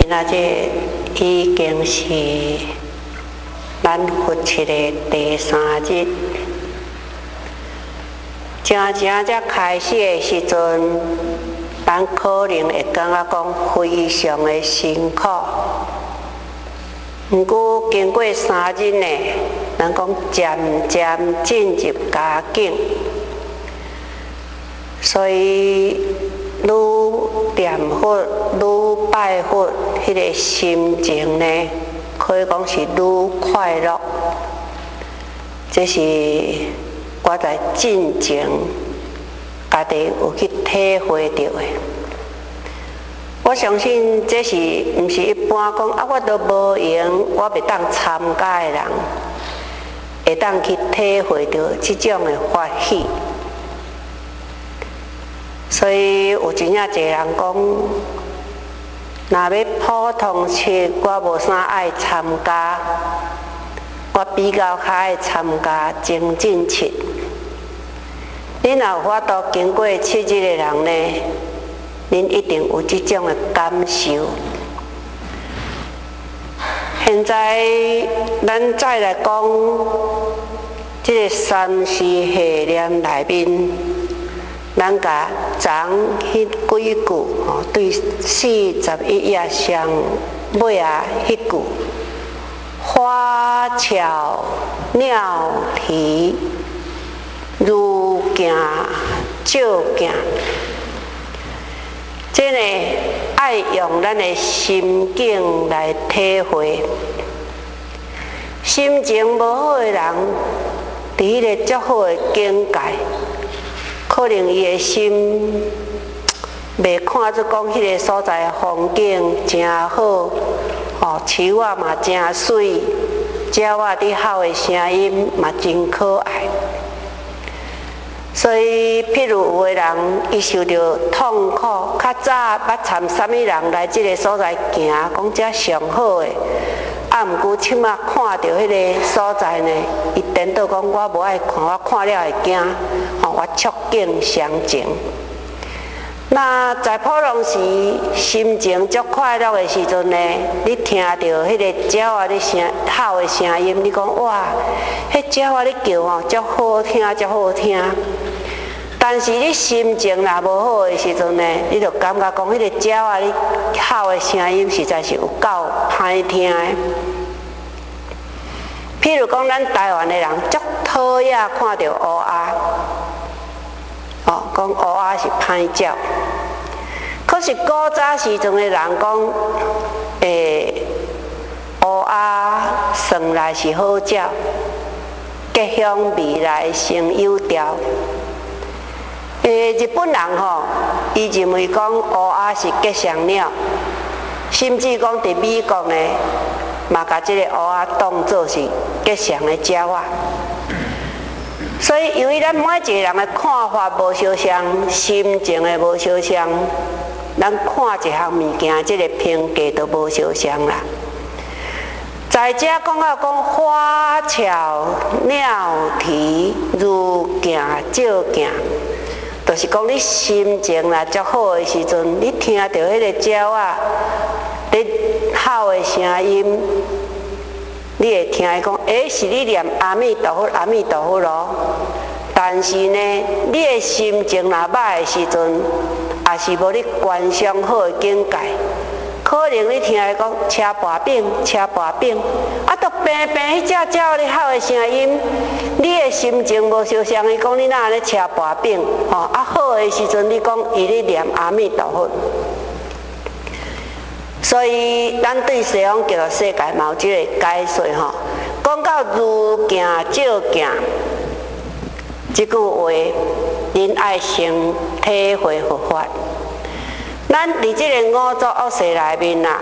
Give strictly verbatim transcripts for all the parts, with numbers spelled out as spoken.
今仔日已经是咱佛七的第三日，真正才开始的时阵，咱可能会感觉讲非常的辛苦。不过经过三日呢，咱讲渐渐进入佳境，所以愈念佛、愈拜佛，迄个心情呢，可以讲是愈快乐。这是我在进前家己有去体会到的。我相信这是毋是一般讲啊，我都无闲，我袂当参加的人，会当去体会到这种的欢喜。所以有真正一个人讲，若要普通七，我无啥爱参加，我比较较爱参加精进七。你若有法度经过七日的人呢，恁一定有这种的感受。现在咱再来讲，这个三世系念内面，咱甲昨迄几句吼，对四十一页上尾啊迄句，花巧鸟啼，如镜照镜。这呢，爱用咱的心境来体会。心情无好的人，伫迄个足好的境界，可能伊的心袂看出讲迄个所在的风景真好，哦，树仔嘛真水，鸟仔伫吼的声音嘛真可爱。所以，譬如有的人伊受到痛苦，较早捌参啥物人来这个所在行，讲这上好的，啊，毋过即马看到迄个所在呢，伊颠倒讲我无爱看，我看了会惊，吼、哦，我触景伤情。那在普通时心情足快乐的时阵呢，你听到迄个鸟仔咧声吼的声音，你讲哇，迄鸟仔咧叫吼，足好听，足好听。但是你心情若无好的时阵呢，你就感觉讲迄个鸟仔咧吼的声音实在是有够歹听的。譬如讲，咱台湾的人足讨厌看到乌鸦，哦，讲乌鸦是歹鸟。可是古早时阵的人讲，诶，乌鸦算来是好鸟，吉祥未来成有条。诶，日本人吼，伊认为讲乌鸦是吉祥鸟，甚至讲伫美国呢，嘛甲即个乌鸦当作是吉祥的鸟仔。所以，由于咱每一个人的看法无相像，心情的无相像，咱看一项物件，即个评价都无相像啦。在遮讲到讲花巧鸟啼，如镜照镜。就是讲，你心情若足好的时阵，你听到迄个鸟仔咧吼的声音，你会听伊讲，诶，是你念阿弥陀佛，阿弥陀佛咯。但是呢，你的心情若歹的时阵，也是无你观赏好的境界，可能你听伊讲车跋饼，车跋饼，啊，都平平迄只鸟咧吼的声音。你的心情无相像，伊讲你哪咧吃跋饼，吼、哦、啊好的时阵，你讲伊咧念阿弥陀佛。所以，咱对西方极乐世界嘛有即个解说吼，讲到如镜照镜，即句话，恁爱先体会佛法。咱伫即个五浊恶世内面啊，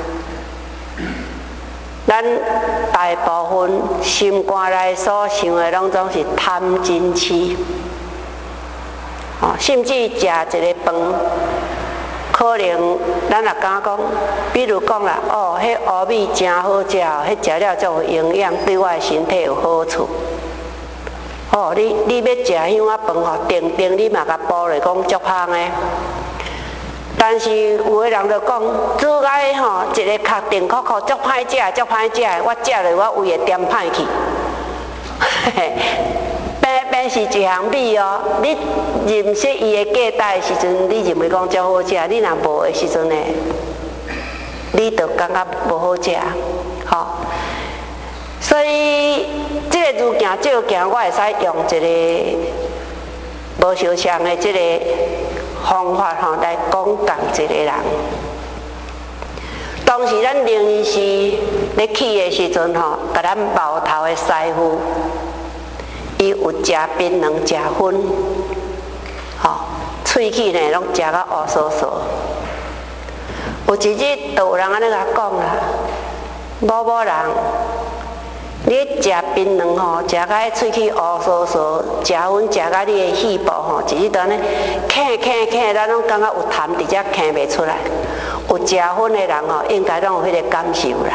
咱大部分心肝内所想的，拢总是贪嗔痴，哦，甚至食一个饭，可能咱也敢讲，比如讲啦，哦，迄乌米真好食，迄食了才有营养，对我的身体有好处。哦，你你要食迄碗饭吼，定定你嘛甲煲落讲足香的。 但是有的人就讲，煮解吼一个壳定壳壳，足歹食，足歹食，我食了我胃会点歹去。平平是一项米哦，你认识伊的价值的时阵，你认为讲足好食，你若无的时阵呢，你就感觉无好食，吼。所以这个儒行照行，我会使用一个无相像的这个方法吼来讲讲一个人。当时咱灵医师咧去的时阵吼，甲咱茅头的师傅，伊有食槟榔、食薰，吼，喙齿呢拢食到乌酥酥。有一日，就有人安尼甲讲啦，某某人。你食槟榔吼，食甲迄喙齿乌酥酥，食薰食甲你的肺部吼，一日都安尼咳咳咳，咱拢感觉有痰伫遮咳袂出来。有食薰的人吼，应该拢有迄个感受啦。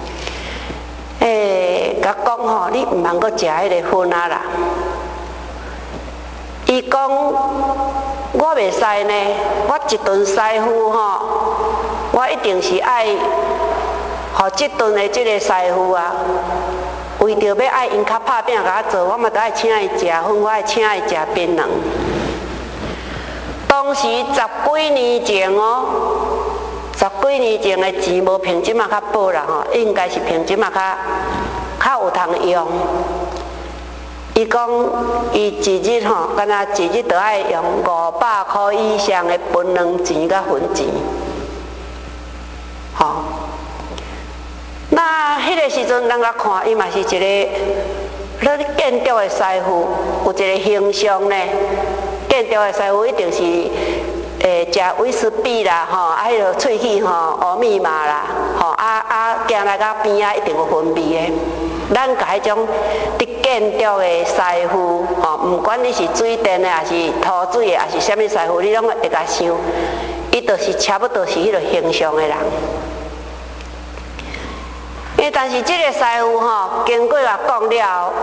诶，甲讲吼，你毋通阁食迄个薰啊啦。伊讲我袂使呢，我一顿师傅吼，我一定是爱，互即顿的即个师傅啊。为着要爱因较拍拼甲我做，我嘛得爱请伊食薰，我爱请伊食槟榔。当时十几年前哦，十几年前的钱无凭即马较薄啦吼，应该是凭即马较较有通用。伊讲伊一日吼，敢若一日得爱用五百块以上的槟榔钱甲薰钱，吼。那迄个时阵，咱甲看，伊嘛是一个咧建筑的师傅，有一个形象呢。建筑的师傅一定是诶食威士忌啦，吼，啊，迄个喙齿吼乌密码啦，吼，啊啊，行来到边仔一定有薰味的。咱甲迄种伫建筑的师傅，吼，毋管你是水电的，还是涂水的，还是啥物师傅，你拢会甲想，伊就是差不多是迄个形象的人。诶，但是这个师傅吼，经过我讲了后，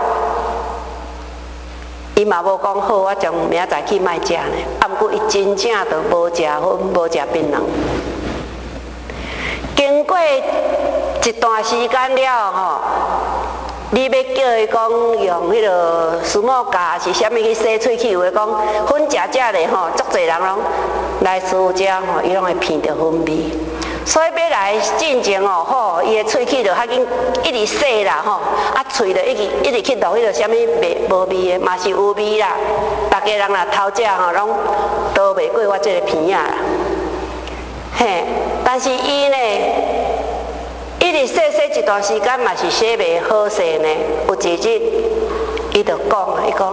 伊嘛无讲好，我从明仔载去卖食呢。啊，毋过伊真正就无食薰，无食槟榔。经过一段时间了吼，你要叫伊讲用迄个苏木架是啥物去洗喙齿，有诶讲薰食食咧吼，足侪人拢来师傅遮吼，伊拢会闻到薰味。所以要来进前哦，吼，伊的喙齿就较紧，一直洗啦吼，啊，喙就一直一直去落迄个啥物味无味的，嘛是有味啦。大家人若偷食吼，拢逃袂过我这个鼻仔啦。嘿，但是伊呢，一直洗洗一段时间，嘛是洗袂好势呢。有一日，伊就讲啊，伊讲，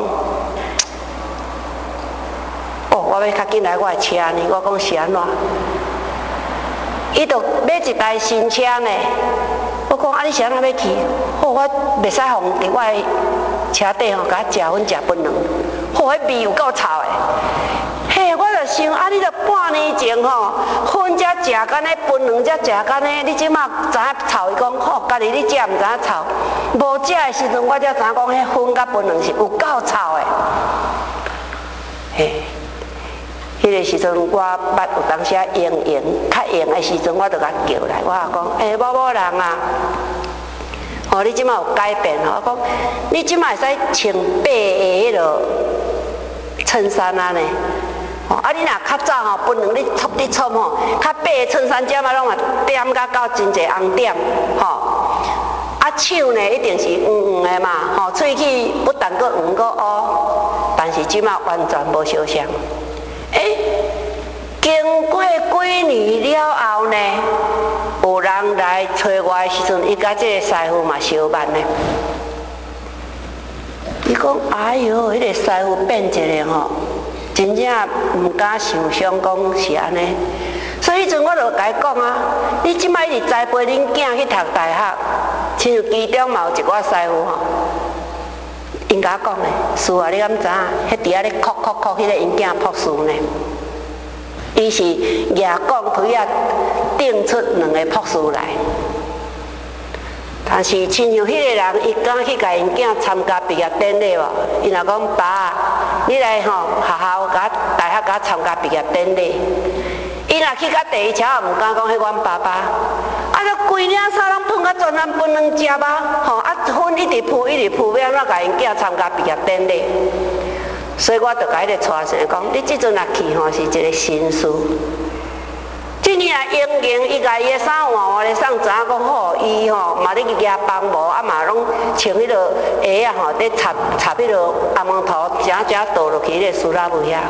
哦，我要较紧来我的车呢。我讲是安怎？伊就买一台新车呢，我讲啊，你是安怎要去？好，我袂使放伫我的车底吼，甲食薰食槟榔，好，迄味有够臭的。嘿，我就想啊，你著半年前吼，薰才食干呢，槟榔才食干呢，你即马知影臭？伊讲好，家己你食毋知影臭，无食的时阵我才知影讲，迄薰甲槟榔是有够臭的。嘿。迄个时阵，我捌有当时啊用用较用的时阵，我就甲叫来，我也讲，诶、欸，某某人啊，哦，你即马有改变哦？我讲，你即马会使穿白的迄落衬衫啊呢？哦，啊，你若较早吼，槟榔你戳你戳吼，较白的衬衫遮嘛拢啊点甲到真侪红点，吼、哦，啊手呢一定是黄黄的嘛，吼、哦，喙齿不但阁黄阁乌，但是即马完全无相像。诶，经过几年了后呢，有人来找我的时阵，伊甲这个师傅嘛相捌呢。伊讲：“哎哟，迄、那个师傅变一个吼，真正毋敢想象讲是安尼。”所以迄阵我就甲伊讲啊，你即摆一直栽培恁囝去读大学，亲像其中嘛有一寡师傅吼。因甲我讲咧，师啊，你敢知影？迄伫遐咧哭哭哭，迄个因囝博士呢？伊是牙讲开啊，定出两个博士来。但是亲像迄个人，伊敢去甲因囝参加毕业典礼无？伊若讲爸，你来吼学校甲大学甲参加毕业典礼。 伊若去到第一车，也毋敢讲迄阮爸爸，啊，就规领衫拢喷到全身喷两只啊，吼，啊，粉一直扑一直扑，要安怎甲因囝参加毕业典礼？所以我就甲迄个带生讲，你即阵若去吼，是一个新事。即年啊，英英伊甲伊的衫换换咧送，知影讲好，伊吼嘛咧去举帮无，啊嘛拢穿迄落鞋啊吼，咧插插迄落阿毛头，正正倒落去迄个苏拉布遐。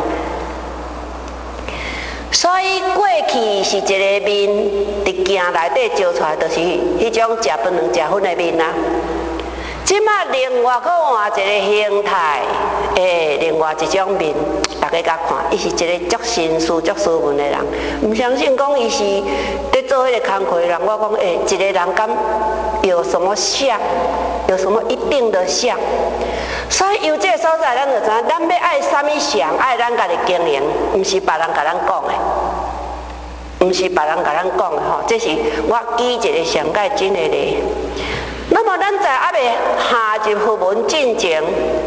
所以过去是一个面，伫镜内底照出来，就是迄种食饭两食粉的面啊。即马另外搁换一个形态，诶，另外一种面，大家甲看，伊是一个足绅士、足斯文的人。毋相信讲伊是咧做迄个工课的人，我讲诶，一个人敢有什么像，有什么一定的像？所以由这个所在，咱就知影，咱要爱啥物像，爱咱家己经营，毋是别人甲咱讲的，毋是别人甲咱讲的吼。这是我举一个上界真的例。那么咱在还未下入佛门进前，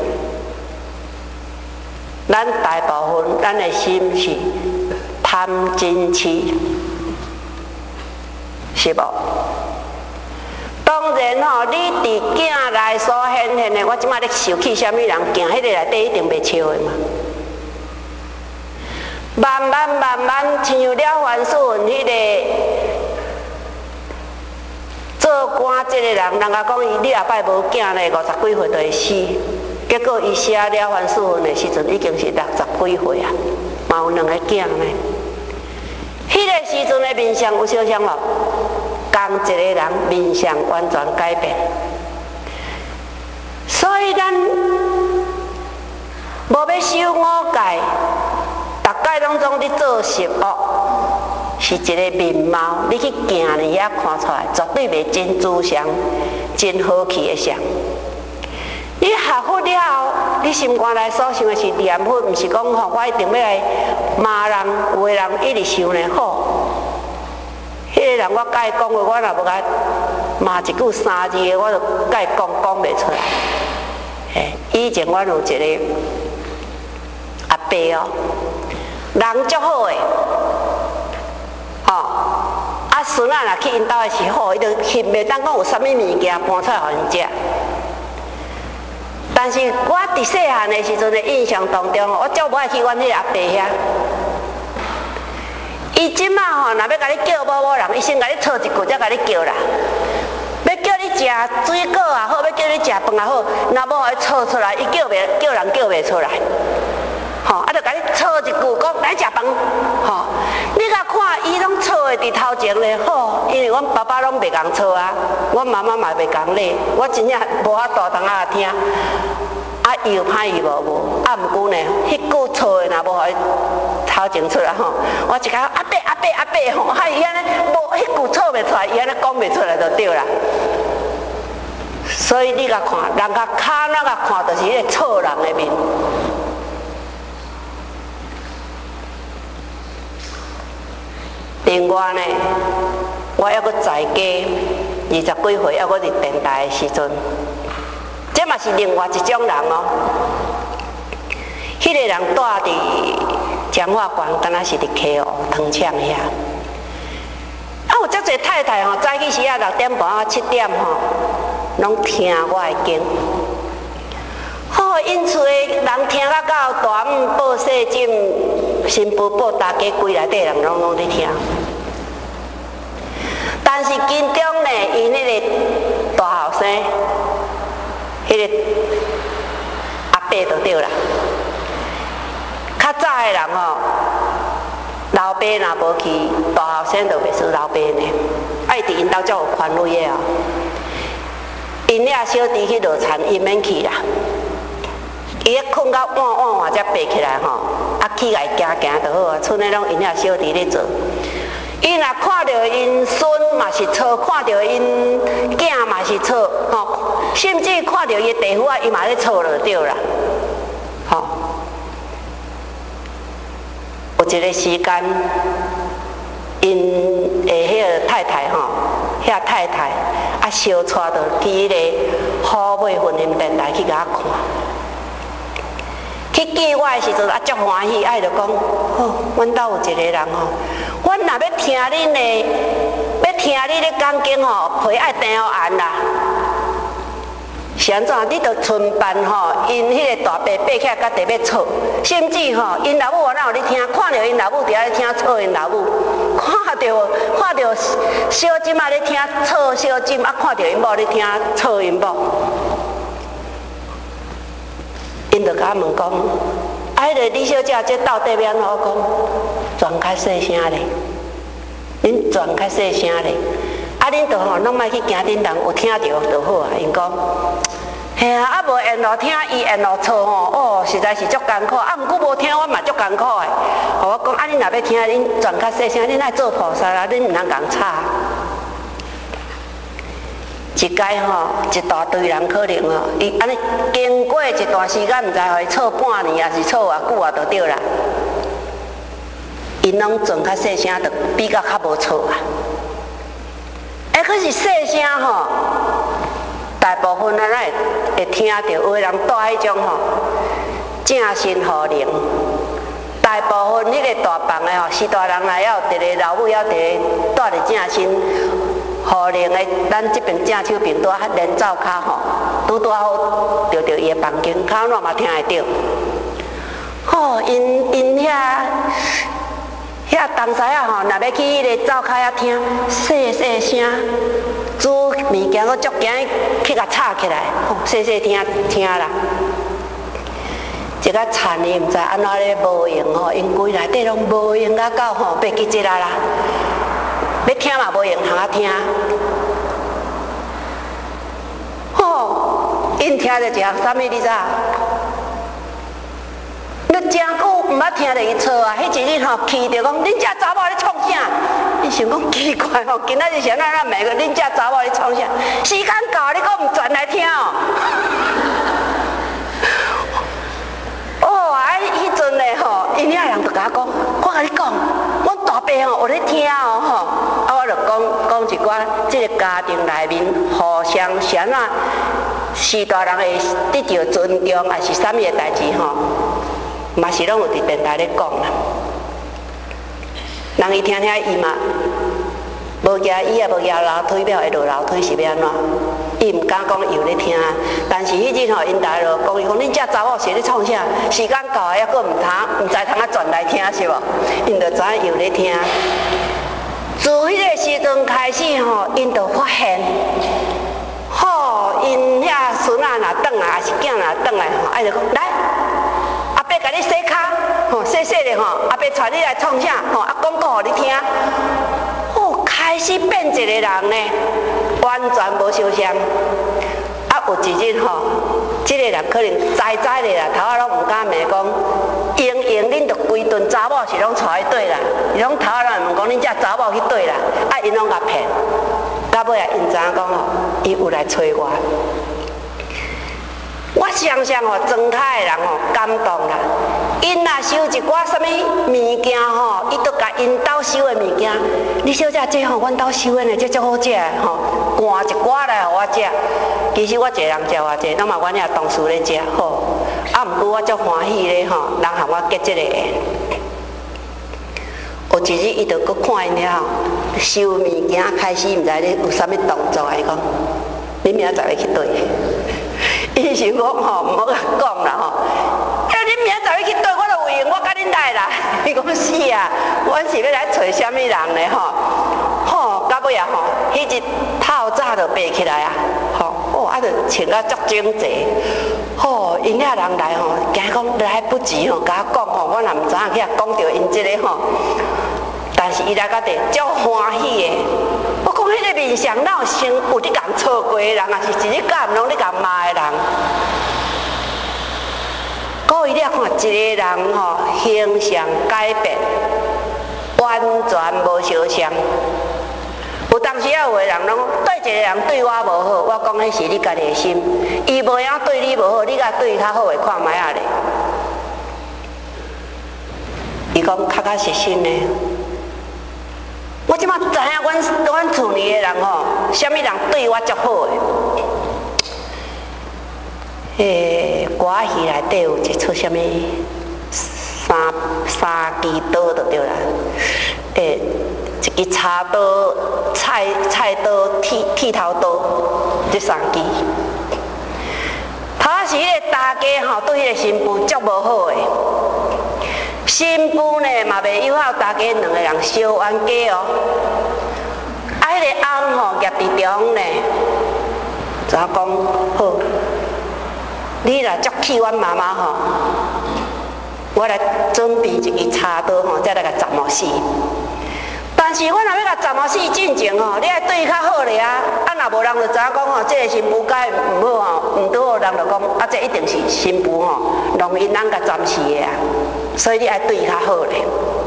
咱大部分咱的心是贪嗔痴，是无？当然吼，你伫囝内所显现的，我即摆咧受气啥物人行，迄个内底一定袂笑的嘛。慢慢慢慢，像了凡所云迄个做官这个人，人家讲伊你后摆无囝咧，五十几岁就会死。结果伊写了凡所云的时阵，已经是六十几岁啊，嘛有两个囝呢。迄个时阵的面相有相像无？同一个人面相完全改变，所以咱无要修五戒，逐界拢总伫做十恶，是一个面貌。你去行呢遐看出来，绝对袂真慈祥、真好气的相。你学佛了后，你心肝内所想的是念佛，毋是讲吼我一定要来骂人，有的人一直想呢好。迄个人，我甲伊讲话，我若无甲骂一句三字的，我就甲伊讲讲袂出来。诶，以前阮有一个阿伯哦，人足好诶，吼、哦，啊孙仔若去因兜的时候，伊就翕袂当讲有啥物物件搬出来互因食。但是我伫细汉的时阵的印象当中，我足无爱去阮迄个阿伯遐。伊即马吼，若要甲你叫某某人，伊先甲你讨一句，才甲你叫啦。要叫你食水果也好，要叫你食饭也好，若无互伊讨出来，伊叫袂叫人叫袂出来。吼、哦，啊，就甲你讨一句，讲来食饭。吼、哦，你甲看，伊拢讨的伫头前咧，好，因为阮爸爸拢袂共讨啊，阮妈妈嘛袂共咧，我真正无法度通啊听。啊，伊有歹伊无无，啊，毋过呢，迄句错的若无互伊头前出来吼，我一个阿伯阿伯阿伯吼，哈伊安尼无迄句错袂出来，伊安尼讲袂出来就对啦。所以你甲看，人甲骹那甲看，就是迄个错人的面。另外呢，我还阁在家二十几岁，还阁伫电台的时阵。这嘛是另外一种人哦，迄、那个人住伫彰化县，敢若是伫溪湖糖厂遐。啊，有遮侪太太吼，早起时啊六点半啊七点吼，拢听我的经。好，因厝的人听到到大姆报细诊，新妇报大家规内底人拢拢伫听。但是其中呢，因迄个大后生。迄个阿伯就对啦。较早的人吼，老爸若无去，大后生就袂输老爸呢。啊，伊伫因兜才有权威的哦。因遐小弟去落田，伊免去啦。伊咧困到晚晚晚才爬起来吼，啊起来行行就好啊。剩的拢因遐小弟咧做。伊若看到因孙嘛是错，看到因囝嘛是错，吼，甚至看到伊地府啊，伊嘛咧错就对啦，吼。有一个时间，因的迄个太太吼，遐太太啊，小带着去迄个好美婚姻电台去甲我看。去见我的时阵啊，足欢喜，啊，就讲，好，阮兜有一个人吼。 阮若要听恁的，要听你咧讲经吼，皮爱定互按啦。是安怎？你着顺办吼，因迄个大伯爬起来甲地要吵，甚至吼，因老母哪有咧听？看到因老母伫遐咧听吵因老母，看到看到小金仔咧听吵小金，啊看到因某咧听吵因某，因着甲我问讲，啊，迄个李小姐这到底要安怎讲？转较细声咧，恁转较细声咧。啊，恁着吼，拢莫去惊恁人有听着就好啊。因讲，嘿啊，啊无缘路听，伊缘路错吼，哦，实在是足艰苦。啊，毋过无听，我嘛足艰苦的。互我讲，啊，恁若要听，恁转较细声，恁爱做菩萨啦，恁毋通共吵。一届吼，一大堆人可能吼，伊安尼经过一段时间，毋知互伊吵半年，还是吵偌久啊，就对啦。因拢转较细声，就比较较无吵啊。哎，可是细声吼，大部分咱会会听到，有的人带迄种吼正心好灵。大部分迄个大房的吼，四大人来要一个老母，要一个带着正心好灵的，咱这边正手边带连灶骹吼，拄拄好着着伊的房间，口软嘛听会到。吼，因因遐。遐东西啊吼，若要去迄个灶骹遐听，细细声，煮物件搁足惊去甲吵起来，吼，细细听听啦。一个田伊毋知安怎咧无用吼，因规内底拢无用甲到吼，爬去即啦啦，要听嘛无用通啊听。吼，因听着一项啥物你知？你真久毋捌听着伊吵啊！迄一日吼，气着讲，恁遮查某咧创啥？伊想讲奇怪吼，今仔日是安怎咱骂个？恁遮查某咧创啥？时间到，你搁毋转来听哦？哦，啊，迄阵咧吼，因遐人就甲我讲，我甲你讲，阮大伯吼有咧听哦吼，啊，我就讲讲一寡即个家庭内面互相是安怎，四大人会得到尊重，还是啥物个代志吼？嘛是拢有伫电台咧讲啦，人伊听听伊嘛，无举伊也无举楼梯，要会落楼梯是要安怎？伊毋敢讲伊有咧听，但是迄日吼，因大家就讲伊讲，恁遮查某是咧创啥？时间到啊，抑阁毋通，毋知通啊转来听是无？因就知影伊有咧听。自迄个时阵开始吼，因就发现，吼，因遐孙仔若转来，还是囝若转来吼，哎就讲来。阿伯甲你洗骹，吼洗洗咧吼，阿伯带你来创啥？吼，啊讲讲互你听。哦，开始变一个人呢，完全无相像。啊，有一日吼，即、这个人可能知知咧啦，头仔拢毋敢骂讲，明明恁着规顿查某是拢带去对啦，伊拢头仔拢问讲恁遮查某去对啦，啊因拢甲骗。到尾啊，因知影讲吼，伊有来找我。我常常吼，庄台的人吼感动啦。因若收一寡什物物件吼，伊都甲因兜收的物件。李小姐，这吼阮兜收的呢，这足好食的吼，换一寡来互我食。其实我一个人食偌济，拢嘛阮遐同事咧食好。啊，毋过我足欢喜咧吼，人和我结这个缘。有一日，伊就搁看因了，收物件开始毋知咧有啥物动作，伊讲：你明仔载要去对？伊想讲吼，毋好甲讲啦吼。啊，恁明仔载要去对，我就有闲，我甲恁来啦。伊讲是啊，阮是要来找啥物人咧吼？吼，到尾啊吼，迄日透早就爬起来啊，吼，哦，啊，就穿甲足整齐。吼，因遐人来吼，惊讲来不及吼，甲我讲吼，我若毋知影去讲着因即个吼。但是伊来到地足欢喜的。我讲迄个面相，哪有先有你共错过的人，啊是一日到晚拢你共骂的人。故意了看一个人吼，形象改变，完全无相像。有当时啊，有的人拢对一个人对我无好，我讲迄是你家己的心。伊无晓对你无好，你甲对伊较好的看卖啊咧。伊讲确确实实呢。我即马知影，阮阮厝里的人吼，啥物人对我足好诶。诶，歌戏内底有一出啥物三三支刀就对啦。诶， 一支叉刀、菜菜刀、剃剃头刀，这三支。头是迄个大家吼，对迄个新妇足无好诶。新妇呢嘛袂友好，大家两个人相冤家哦。啊，迄个翁吼夹伫中呢，就讲好，你若足气阮妈妈吼，我来准备一支叉刀吼，再来甲斩毛死。但是我若要甲斩毛死进前吼，你爱对伊较好咧啊！啊，若无人就知影讲吼，这个新妇甲伊毋好吼，毋拄好，人就讲啊，这一定是新妇吼，弄因翁甲斩死的啊！所以你爱对伊较好咧。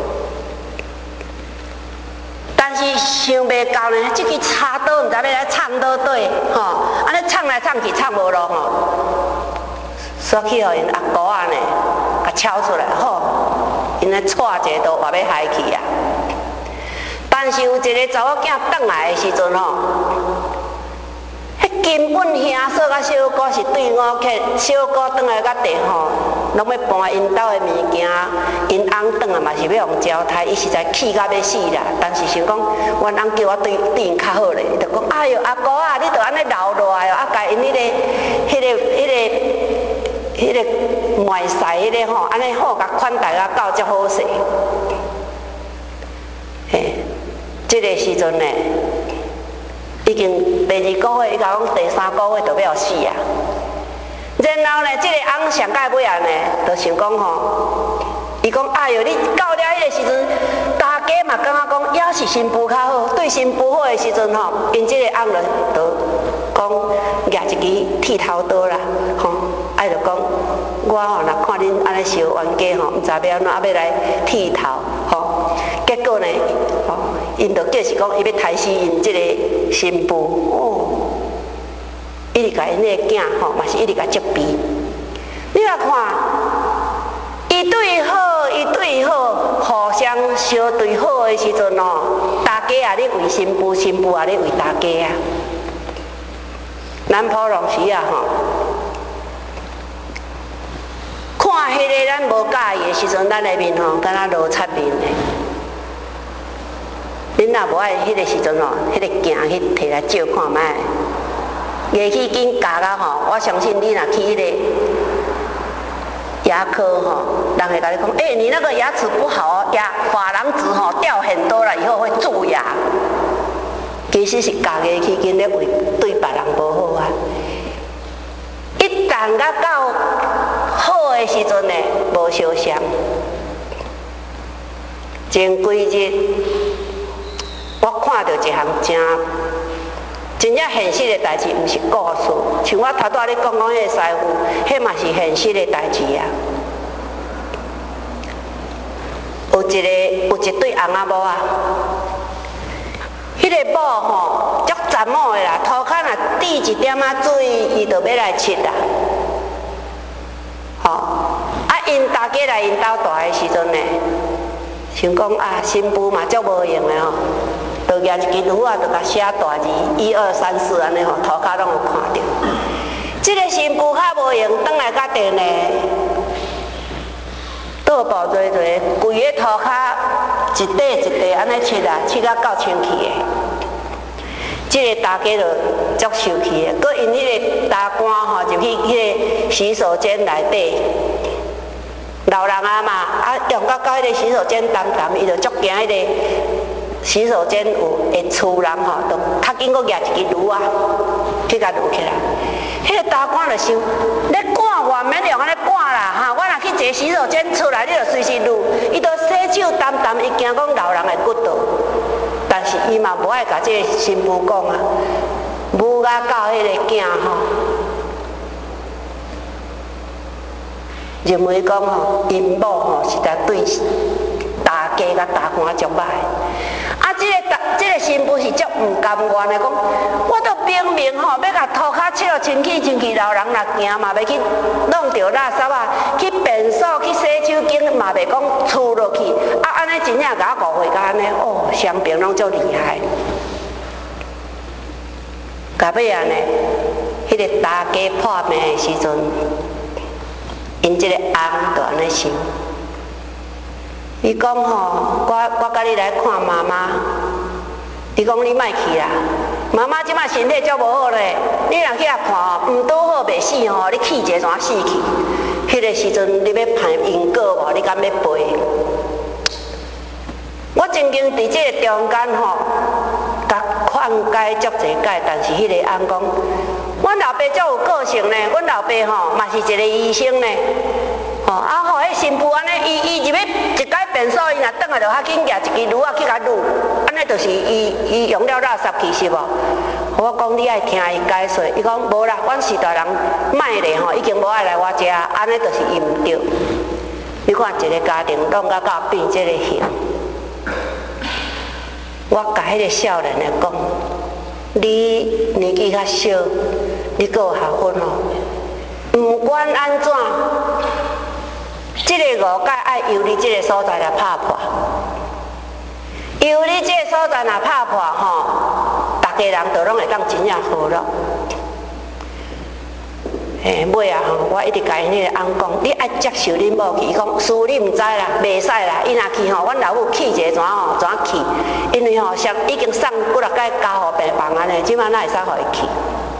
但是想袂到呢，这支叉刀毋知要来插倒底吼，安尼插来插去插无落吼，煞去互因阿姑仔呢，甲敲出来吼，因咧踹一个都话要害去啊！但是有一个查某囝转来的时阵吼，迄根本兄嫂甲小姑是对五客，小姑转来甲地吼，拢要搬因兜的物件，因翁转来嘛是要用交代，伊实在气甲要死啦。但是想讲，阮翁叫我对对因较好咧，伊就讲哎哟阿姑啊，你着安尼留落来哦，啊甲因迄个、迄个、迄个、迄个卖婿迄个吼，安尼好甲款待甲到遮好势，嘿。这个时阵呢，已经第二个月，伊甲讲第三个月就要死啊。然后呢，这个翁上盖尾啊呢，就想讲吼，伊讲哎哟，你到了迄个时阵，大家嘛感觉讲也是新妇较好，对新妇好的时阵吼，因这个翁就就讲举一支剃头刀啦，吼，啊就讲我吼若看恁安尼相冤家吼，毋知要安怎，啊要来剃头吼，结果呢，吼。因就计是讲，伊要杀死因即个新妇哦，一直甲因个囝吼，嘛是一直甲责备。你来看，伊对伊好，伊对伊好，互相相对好的时阵哦，大家也咧为新妇，新妇也咧为大家啊。南普龙时啊吼，看迄个咱无介意的时阵，咱的面吼，敢若落擦面的。恁若无爱迄个时阵吼，迄个镜去摕来照看卖，牙齿紧夹啊吼！我相信你若去迄个牙科吼，人会甲你讲，哎、欸，你那个牙齿不好哦，牙珐琅质吼掉很多了，以后会蛀牙。其实是夹牙齿紧咧为对别人无好啊。一旦甲到好的时阵呢，无相像。前几日。我看到一项真真正现实的代志，毋是故事。像我头拄仔咧讲讲迄个师傅，迄嘛是现实的代志啊。有一个有一对翁仔某啊，迄、那个某吼足杂某的啦，涂骹若滴一点仔水，伊就要来切啦。吼、哦，啊因大家来因兜住的时阵呢，想讲啊，新妇嘛足无用的吼。就举一支炉啊，就甲写大字一二三四安尼吼，涂骹拢有看到。即、这个新妇较无用，转来甲地呢，倒步做做，规个涂骹一块一块安尼切啊，切到够清气的。即、这个大家就足生气的，搁因迄个大官吼，就去迄个洗手间内底。老人啊嘛，啊用到到迄个洗手间澹澹，伊就足惊迄个。洗手间有会厝人吼，就较紧搁举一支炉啊，去甲炉起来。迄、那个大官就想，你赶我免用安尼赶啦哈，我若去坐洗手间出来，你就随时炉，伊就洗手澹澹，伊惊讲老人会骨倒。但是伊嘛无爱甲这个新妇讲啊，母甲到迄个囝吼，认为讲吼，因某吼是在对大家甲大官足歹。啊，这个大这个新妇是足唔甘愿的，讲我都明明吼要甲涂骹切到清气清气，老人若行嘛，要去弄着垃圾啊，去便所去洗手间嘛，袂讲出落去，啊，安尼真正甲我误会甲安尼，哦，双边拢足厉害。到尾啊呢，迄、那个大家破病的时阵，因这个翁就安尼想。伊讲吼，我我甲你来看妈妈， 伊讲你莫去啦，妈妈即摆身体足无好咧，你若去遐看哦，毋拄好袂死吼，你气一个怎死去？迄个时阵你要盼因果无？你敢要背？我曾经伫即个中间吼，甲劝解足侪解，但是迄个翁讲，阮老爸足有个性呢，阮老爸吼嘛是一个医生呢。哦，啊吼，迄新妇安尼，伊伊入去一解便所，伊若转来就较紧举一支炉仔去甲撸，安尼就是伊伊用了垃圾去是无？我讲你爱听伊解说，伊讲无啦，阮是大人卖咧吼，已经无爱来我遮，安尼就是伊毋对。你看一个家庭弄到到变即个形，我甲迄个少年来讲，你年纪较小，你阁有学分哦，毋管安怎。这个误解爱由你这个所在来拍破，由你这个所在若拍破吼，大家人都拢会当真正好咯。诶，尾啊吼，我一直甲因迄个翁讲，你爱接受恁某去，伊讲师父你毋知啦，袂使啦，伊若去吼，阮老母气一个怎吼怎去，因为吼上已经送几落届交互病房安尼，即摆哪会使互伊去？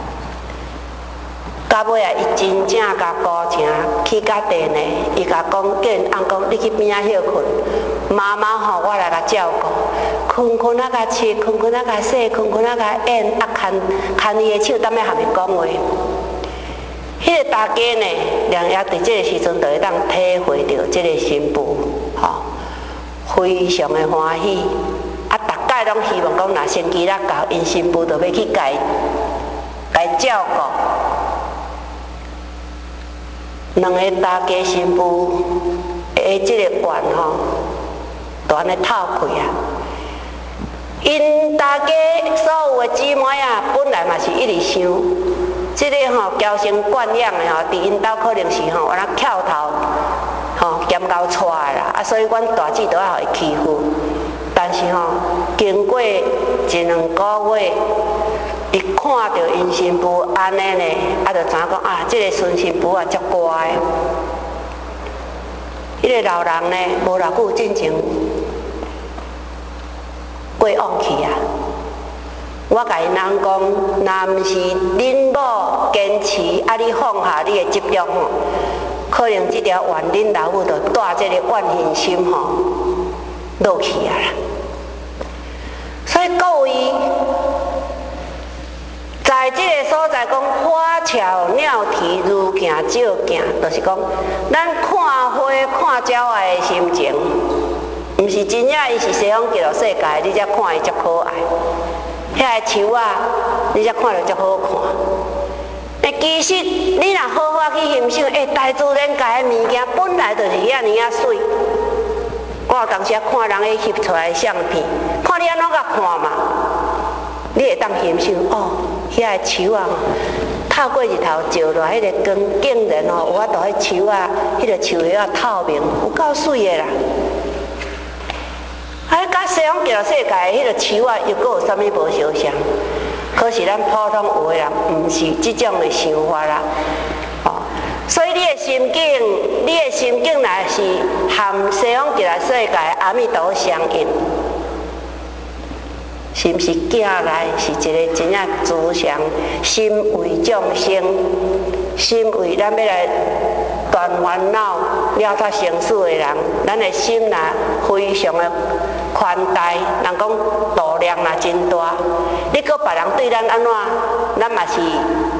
到尾啊，伊真正甲高情去甲地呢，伊甲讲，叫因翁讲，你去边仔休困，妈妈吼我来甲照顾，困困啊甲饲，困困啊甲洗，困困啊甲演，啊牵牵伊的手，踮咧含伊讲话。迄个大家呢，两也伫即个时阵，就会当体会到即个新妇，吼、哦，非常的欢喜。啊，逐届拢希望讲，若星期六到，因新妇就要去甲伊，甲伊照顾。两个大家新妇的即个愿吼，就安尼透开啊！因大家所有的姊妹啊，本来嘛是一直想，即、这个吼娇生惯养的吼，伫因兜可能是吼，安那翘头吼兼交带啦，啊，所以阮大姊都爱互伊欺负。但是吼，经过一两个月。伊看到因新妇安尼呢，啊，就知影讲啊，即、这个孙新妇啊，足乖。迄、那个老人呢，无偌久进前过往去啊。我甲因翁讲，若毋是恁某坚持，啊，你放下你的执着吼，可能即条怨恁老母就带即个怨恨心吼落去啊啦。所以各位。在这个所在讲花巧鸟啼如行照行，就是讲咱看花看鸟爱的心情，毋是真正伊是西方极乐世界，你才看伊足可爱。遐个树啊，你才看着足好看。诶，其实你若好好去欣赏，诶，大自然界的物件本来就是遐尼啊水。我有当时啊看人咧翕出来的相片，看你安怎甲看嘛。你会当欣赏哦，遐个树啊，透过日头照落，迄个光竟然哦，有法度迄树啊，迄个树叶啊透明，有够水的啦！啊，甲西方极乐世界迄个树啊，又阁有啥物无相像？可是咱普通有的人，毋是即种的想法啦。哦，所以你的心境，你的心境若是含西方极乐世界阿弥陀相应。是毋是囝来是一个真正慈祥、心为众生、心为咱要来断烦恼、了脱生死的人，咱的心呐非常的宽大。人讲度量呐真大，你搁别人对咱安怎，咱嘛是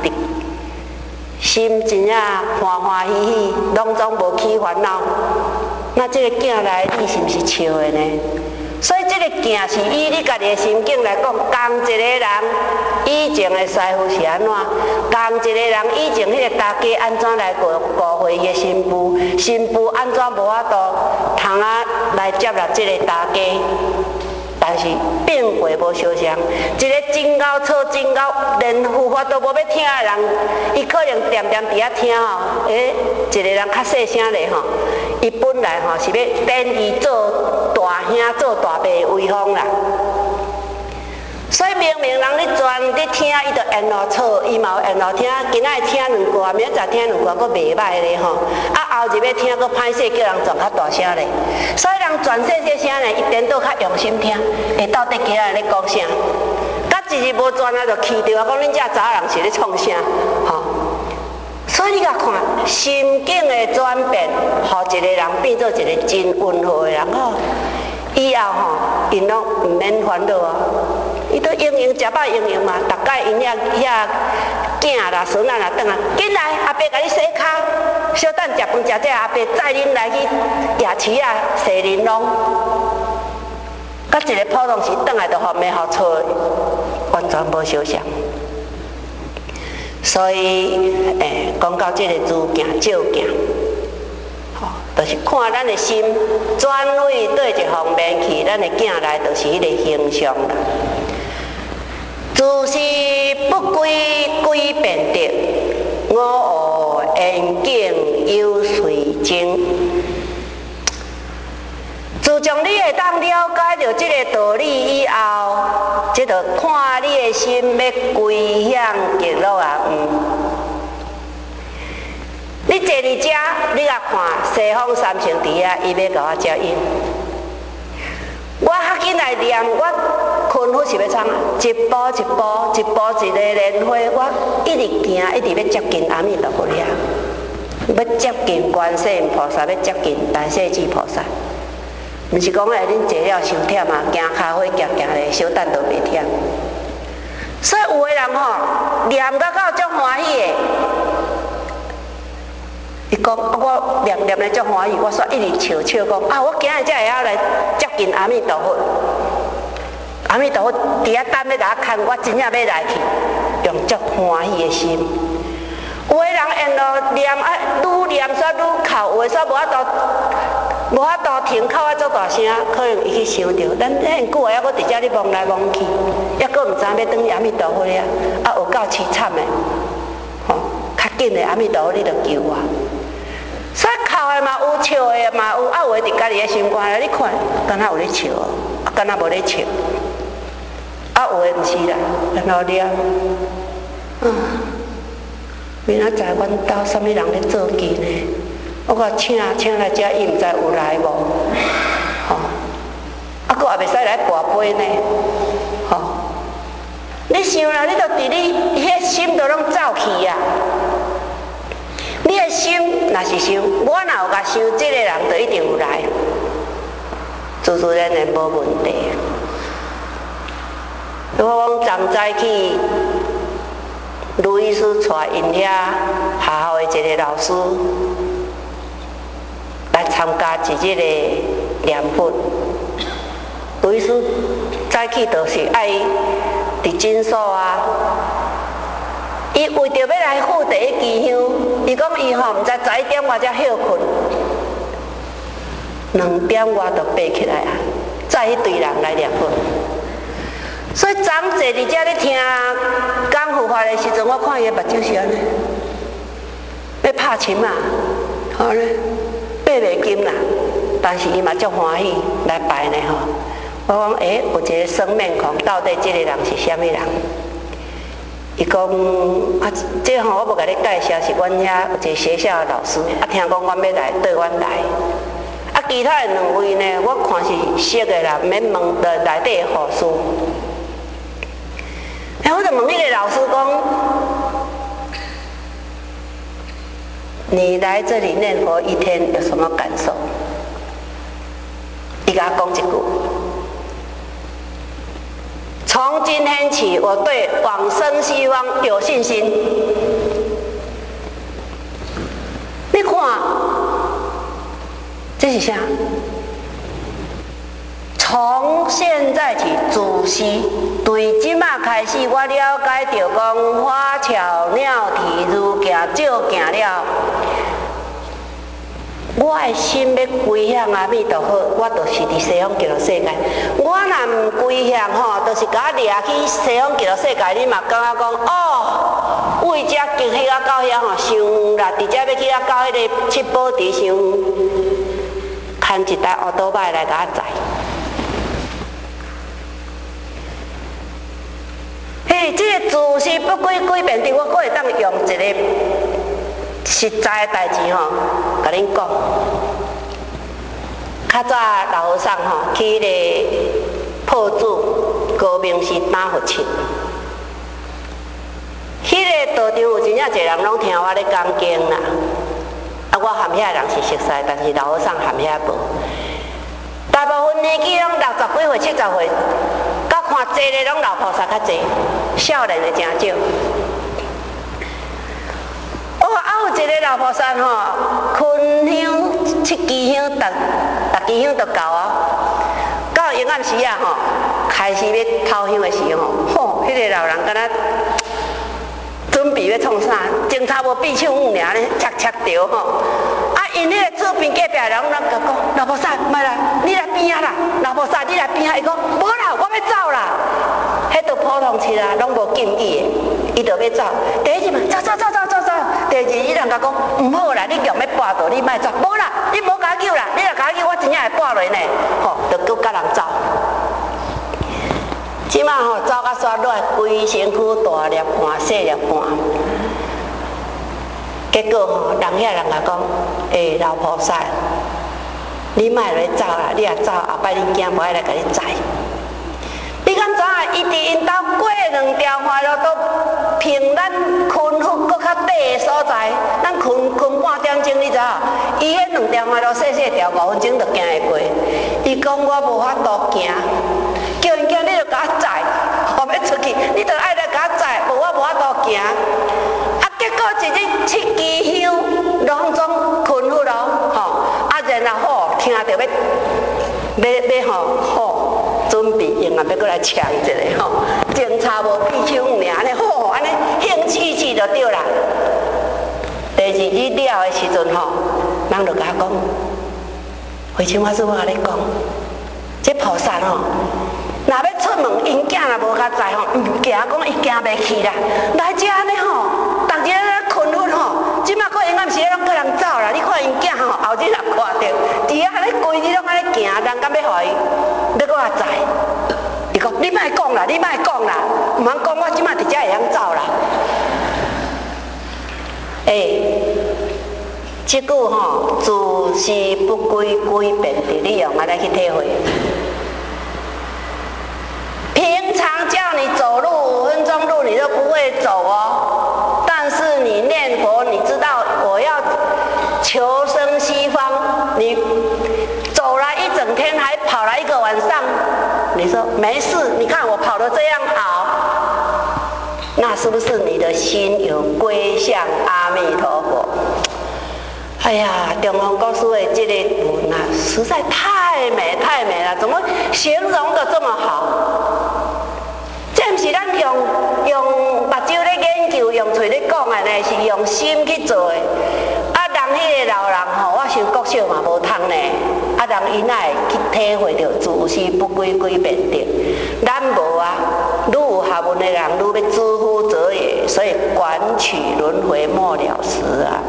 心真正欢欢喜喜，拢总无起烦恼。那这个囝来，你是毋是笑的呢？所以这个行是以你家己的心境来讲，同一个人以前的师父是安怎？同一个人以前迄个大家安怎来过误会伊的新妇？新妇安怎无法度通啊来接纳这个大家？但是变过无相像，一个真高错真高，连佛法都无要听的人，伊可能点点伫遐听吼，诶，一个人较细声咧吼，伊本来吼是要等伊做大兄做大伯的威风啦。所以明明人咧专咧听，伊就沿路错，伊嘛有沿路听。今仔听两句，明仔听两句，佫袂歹咧吼。啊，后日要听佫歹势，叫人转较大声咧。所以人转细细声咧，伊颠倒较用心听，会到底其他人咧讲啥。甲一日无转啊，就气着啊，讲恁遮查人是咧创啥，吼。所以你甲看心境的转变，互一个人变做一个真温和的人吼。以后吼，因拢毋免烦恼啊。伊都用用食饱用用嘛，逐摆因遐遐囝啦、孙仔啦转来，紧来阿伯甲你洗骹，小等食饭食这阿伯载恁来去夜市啊洗玲珑。甲一个普通时转来就互骂互错，完全无相像。所以诶，讲到这个如镜照镜，吼，就是看咱的心转位对一方面去，咱的镜来就是迄个形象啦。自是不归归变得，我学缘境有随经。自从你会当了解到这个道理以后，这就看你的心要归向极乐啊！嗯，你坐伫遮，你甲看西方三圣弟啊，伊要甲我接应。我较紧来念，我困苦是要创啊，一步一步，一步一个莲花，我一直行，一直要接近阿弥陀佛了，要接近观世音菩萨，要接近大势至菩萨。毋是讲诶，恁坐了伤忝啊，行骹火行行咧，小等都袂忝。所以有诶人吼，念到到足欢喜诶。伊讲我念念咧足欢喜，我煞一直笑笑讲啊，我今日才会晓来接近阿弥陀佛。阿弥陀佛伫遐等要甲我看，我真正要来去，用足欢喜诶心。有诶人沿路念啊，愈念煞愈哭，有诶煞无法度。无法度停口啊，足大声，可能伊去想着，咱遐久啊，还阁伫遮咧望来望去，还阁毋知要转阿弥陀佛了，啊，有够凄惨的，吼、哦，较紧的阿弥陀佛，你着救我。所以哭的嘛有，笑的嘛有，啊，有诶伫家己的心肝内，你看，敢若有咧笑哦，啊，敢若无咧笑，啊，有诶毋是啦，然后念，啊，明仔载阮兜啥物人咧做妓呢？我甲请请来遮，伊毋知有来无，吼、哦，啊，佫也袂使来跋杯呢，吼、哦。你想啦，你著伫你迄心都拢走去啊。你的心若是想，我若有甲想，即、這个人就一定有来，自自然然无问题。我讲昨早去卢医师带因遐学校的一个老师。来参加一即个念佛，卢医师早起就是爱伫诊所啊。伊为着要来赴第一支香，伊讲伊吼毋知十一点外才休困，两点外就爬起来啊，载迄堆人来念佛。所以昨坐伫遮咧听讲护法的时阵，我看伊的目睭是安尼，要拍深啊，好咧。爬袂金啦，但是伊嘛足欢喜来拜呢吼。我讲诶，有一个生面孔，到底这个人是啥物人？伊讲啊，这吼、個、我无甲你介绍，是阮遐有一个学校的老师，啊，听讲阮要来对阮来，啊，其他的两位呢，我看是熟的啦，免问的内底的护士。哎，我就问迄个老师讲。你来这里念佛一天有什么感受？伊甲我讲一句：从今天起，我对往生西方有信心。你看，这是啥？从现在起，自是对即马开始，我了解到讲花巧鸟啼如镜照镜了。我的心要归向阿弥陀佛，我就是伫西方极乐世界。我若毋归向吼，就是甲我掠去西方极乐世界，你嘛感觉讲哦，为遮极去啊到遐吼，想啦，伫遮要去啊到迄个七宝池想，牵一台乌多摆来甲我载。 这个自是不归归便的，我可会当用一个实在的代志吼，甲恁讲。较早老和尚吼去个破主高明寺打佛七，迄个道场有真正侪人拢听我咧讲经啦。啊，我含遐人是熟悉，但是老和尚含遐无。大部分年纪拢六十几岁、七十岁，甲看坐咧拢老菩萨较济，少年的真少。哦，啊有一个老菩萨吼，熏香七支香，逐逐支香都够啊。到阴暗时啊吼，开始要抛香的时候，吼，迄个老人敢若准备要创啥，前差无闭手五尔咧，切切着吼。啊，因迄个厝边隔壁人拢甲讲，老菩萨，莫来，你来边仔啦，老菩萨你来边仔，伊讲无啦，我要走啦。迄都普通事啦，拢无禁忌的，伊就要走。第一日问走走走走走走，第二日伊人甲讲唔好啦，你强要跋倒，你莫走，无啦，你无甲我救啦，你若甲我救，我真正会跋落呢。吼，就搁甲人走。即马吼走甲煞落，规身躯大粒汗、细粒汗。结果吼，人遐人甲讲，诶、欸，老菩萨，你莫来走啦，你若走，后摆恁囝无爱来甲你载。你敢知影？伊伫因兜过两条花路都凭咱困福搁较短的所在，咱困困半点钟，你知影？伊迄两条花路细细条，五分钟就行会过。伊讲我无法度行，叫因囝你着甲我载，后要出去，你着爱来甲我载，无我无法度行。啊，结果一日七支香，拢总困福咯，吼，啊然后听着要要要吼好。准备用啊，要过来抢一个吼，前差无闭手尔安尼吼，安尼兴气气就对啦。第二日了的时阵吼，人就甲我讲，慧清法师我甲你讲，这菩萨吼，若要出门，因囝若无甲载吼，毋惊讲伊惊袂去啦。来遮安尼吼，逐日咧困困吼，即马个阴暗时拢叫人走啦。你看因囝吼，后日若看到，伫遐安尼规日拢安尼行，人敢要互伊？要搁我载，伊讲你莫讲啦，你莫讲啦，毋通讲我即马伫遮会晓走啦。诶、欸，即句吼，自是不归归便的，你用安尼去体会。平常叫你走路五分钟路，你都不会走哦。但是你念佛，你知道我要求生西方，你走了一整天，还跑了一个晚上，你说没事，你看我跑得这样好，那是不是你的心有归向阿弥陀佛？哎呀，中央国师的这个文啊，实在太美太美了，怎么形容得这么好？这不是咱用用目睭咧研究，用嘴咧讲的呢，是用心去做的。啊，人迄个老人吼，我想国小嘛无通呢。啊，人因爱去体会到自是不归归便的，咱无啊。愈有学问的人，愈要知乎者也，所以管取轮回莫了时啊。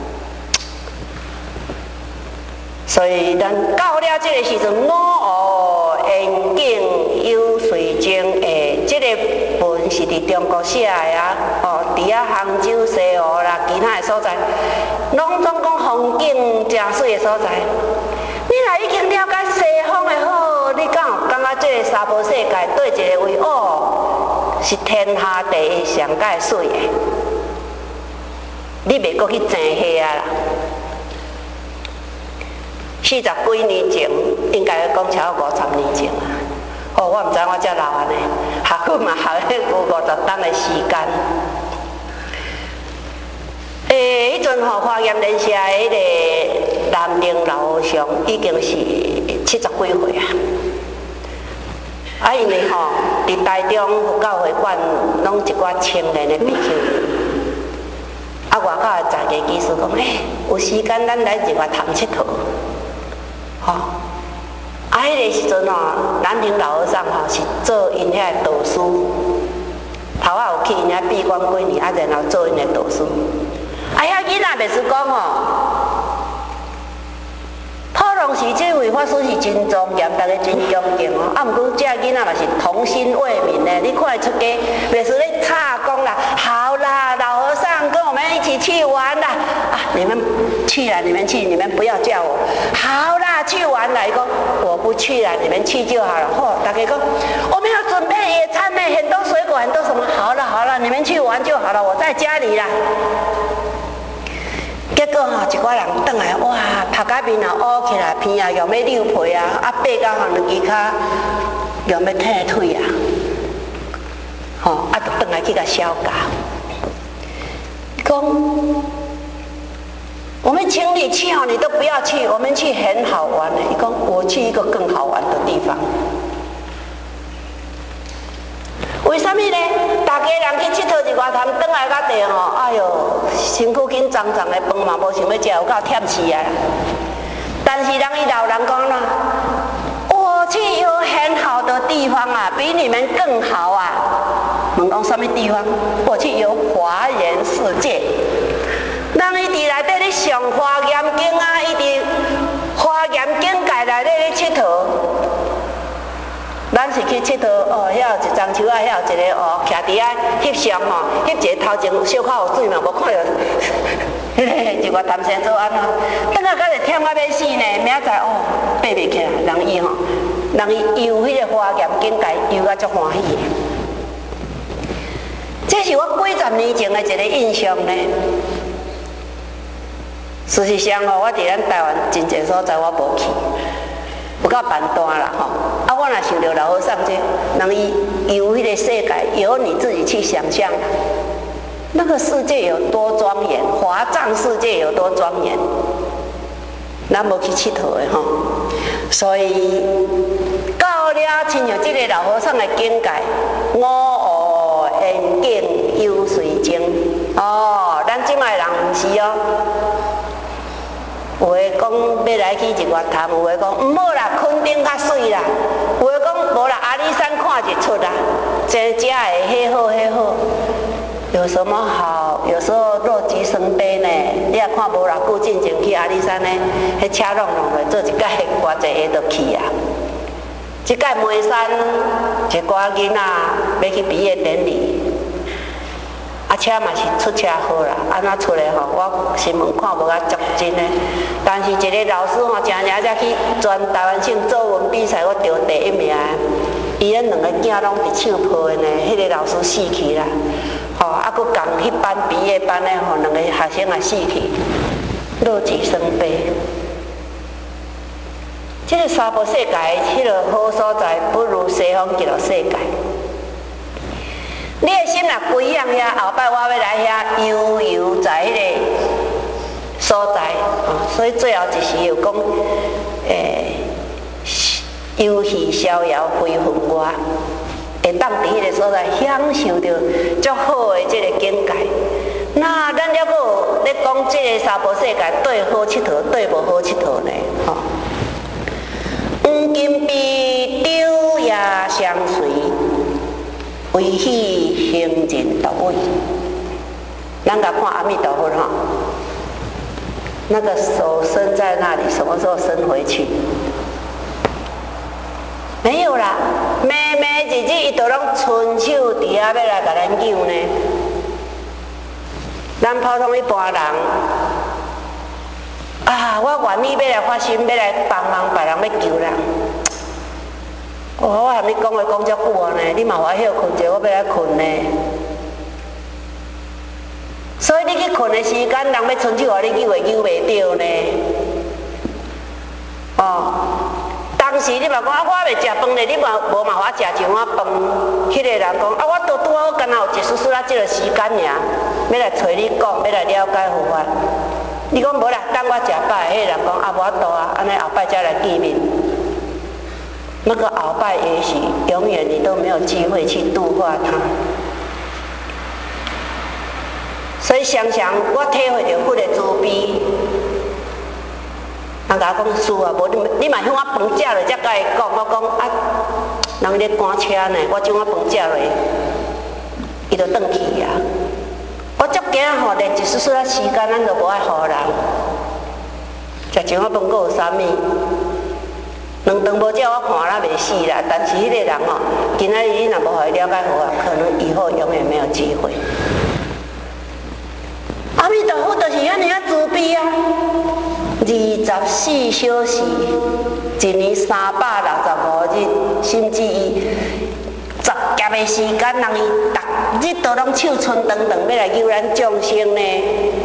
所以咱到了这个时阵，我哦严谨有水晶诶，这个文是伫中国写的啊，哦，伫啊杭州、西湖啦，其他的所在，拢总讲风景真水的所在。你若已经了解西方的好，你敢有感觉这个娑婆世界对一个位哦，是天下第一上界水的，你袂阁去争迄啊啦。四十几年前，应该讲超过五十年前啊。哦，我毋知我遮老安尼，学训嘛学迄五五十档的时间。诶、欸，迄阵吼华严莲社迄个南宁老和尚已经是七十几岁啊。啊，因为吼伫台中佛教会馆拢一寡青年的比丘。啊，外口的在地技师讲，诶、欸，有时间咱来入来谈佚佗。吼、哦，啊，迄个时阵吼，南宁老和尚吼是做因遐导师，头仔有去因遐闭关几年，啊，然后做因的导师。啊，遐囡仔袂是讲吼，普通当时这位法师是真庄严，大家真恭敬哦。啊，毋过这囡仔嘛是童心未泯的，你看伊出家，袂是咧插讲啦，好啦，老和尚跟我们一起去玩啦。啊，你们去啦，你们去，你们不要叫我。好啦，去玩啦。伊讲我不去啦，你们去就好了。嚯，大家讲我们要准备野餐呢，很多水果，很多什么。好了好了，你们去玩就好了，我在家里啦。结果吼，一寡人转来，哇，头甲面啊乌起来，鼻啊用要溜皮啊，啊背甲吼两支骹用要踢腿啊，吼、哦，啊，就转来去甲消假。讲，我们请你去哦，你都不要去，我们去很好玩的。伊讲，我去一个更好玩的地方。为什么呢？大家人去佚佗一外滩，转来到地吼，哎哟，身躯紧脏脏的，饭嘛无想要食，有够忝死啊！但是人伊老人讲啦，我去有很好的地方啊，比你们更好啊。问讲什么地方？我去有华严世界。人伊伫内底咧上华严经啊，伊伫华严境界内底咧佚佗。咱是去佚佗哦，遐有一丛树啊，遐有一个哦，徛伫遐翕相吼，翕一个头前小可有水嘛，无看到，迄个一个谈生做安怎？等下甲是忝啊要死呢，明仔载哦爬袂起来，人伊吼，人伊游迄个华严境界，游甲足欢喜的。这是我几十年前的一个印象呢。事实上哦，我伫咱台湾真侪所在我无去。有够蛮大啦吼！啊，我若想着老和尚这，人伊游迄个世界，由你自己去想象，那个世界有多庄严，华藏世界有多庄严，咱无去佚佗的吼。所以到了亲像这个老和尚的境界，五湖缘景有水晶哦，咱即卖人毋是哦。有诶讲要来去日月潭，有诶讲毋好啦，垦丁较水啦。有诶讲无啦，阿里山看日出啦。真正诶，迄好迄好，有什么好？有时候乐极生悲呢。你也看无啦，久进前去阿里山呢，迄车拢拢的，做一届偌济个都去啊。即届梅山一寡囡仔要去毕业典礼。啊，车嘛是出车祸啦，安怎出的吼？我新闻看无较足真的，但是一个老师吼，真正才去全台湾省作文比赛，我得第一名。伊迄两个囝拢伫唱抱的呢，迄、那个老师死去啦。吼、哦，啊，佮共迄班毕业班的吼，两个学生也死去，乐极生悲。这个娑婆世界，迄个好所在，不如西方极乐世界。你的心若归向遐，后摆我要来遐悠游在迄个所在，哦，所以最后一时又讲，诶、欸，游戏逍遥非分我，会当伫迄个所在享受着足好的这个境界。那咱了个咧讲这个娑婆世界对好佚佗，对无好佚佗呢？吼、哦，黄金比丢也相随。为喜行人道位，咱甲看阿弥陀佛哈，那个手伸在那里，什么时候伸回去？没有啦，每每日日伊都拢伸手伫遐要来甲咱救呢。咱普通一般人啊，我愿意要来发心，要来帮忙别人，要救人。哦，我含你讲话讲遮久啊呢，你嘛有歇困者，我要来困呢。所以你去困的时间，人要伸手互你救会救袂着呢。哦，当时你嘛讲啊，我袂食饭咧，你嘛无嘛法食一碗饭。迄、那个人讲啊，我拄拄好干那有一丝丝啊，即个时间尔，要来找你讲，要来了解佛法。你讲无啦，等我食饱。迄、那个人讲啊，无法度啊，安尼后摆才来见面。那个鳌拜也许永远你都没有机会去度化他，所以常常我体会到佛的慈悲。人甲我讲师啊，无你你嘛向我饭食落才甲伊讲，我讲啊，人咧赶车呢，我将我饭食落，伊就转去啊。我足惊吼，连一丝丝仔时间咱都无爱互人，食一碗饭，阁有啥物？ 两顿无照我看咱袂死啦，但是迄个人吼，今仔日你若无互伊了解好啊，可能以后永远没有机会。阿弥陀佛就是安尼啊慈悲啊！二十四小时，一年三百六十五日，甚至于十劫的时间，人伊逐日都拢手伸长长要来救咱众生呢。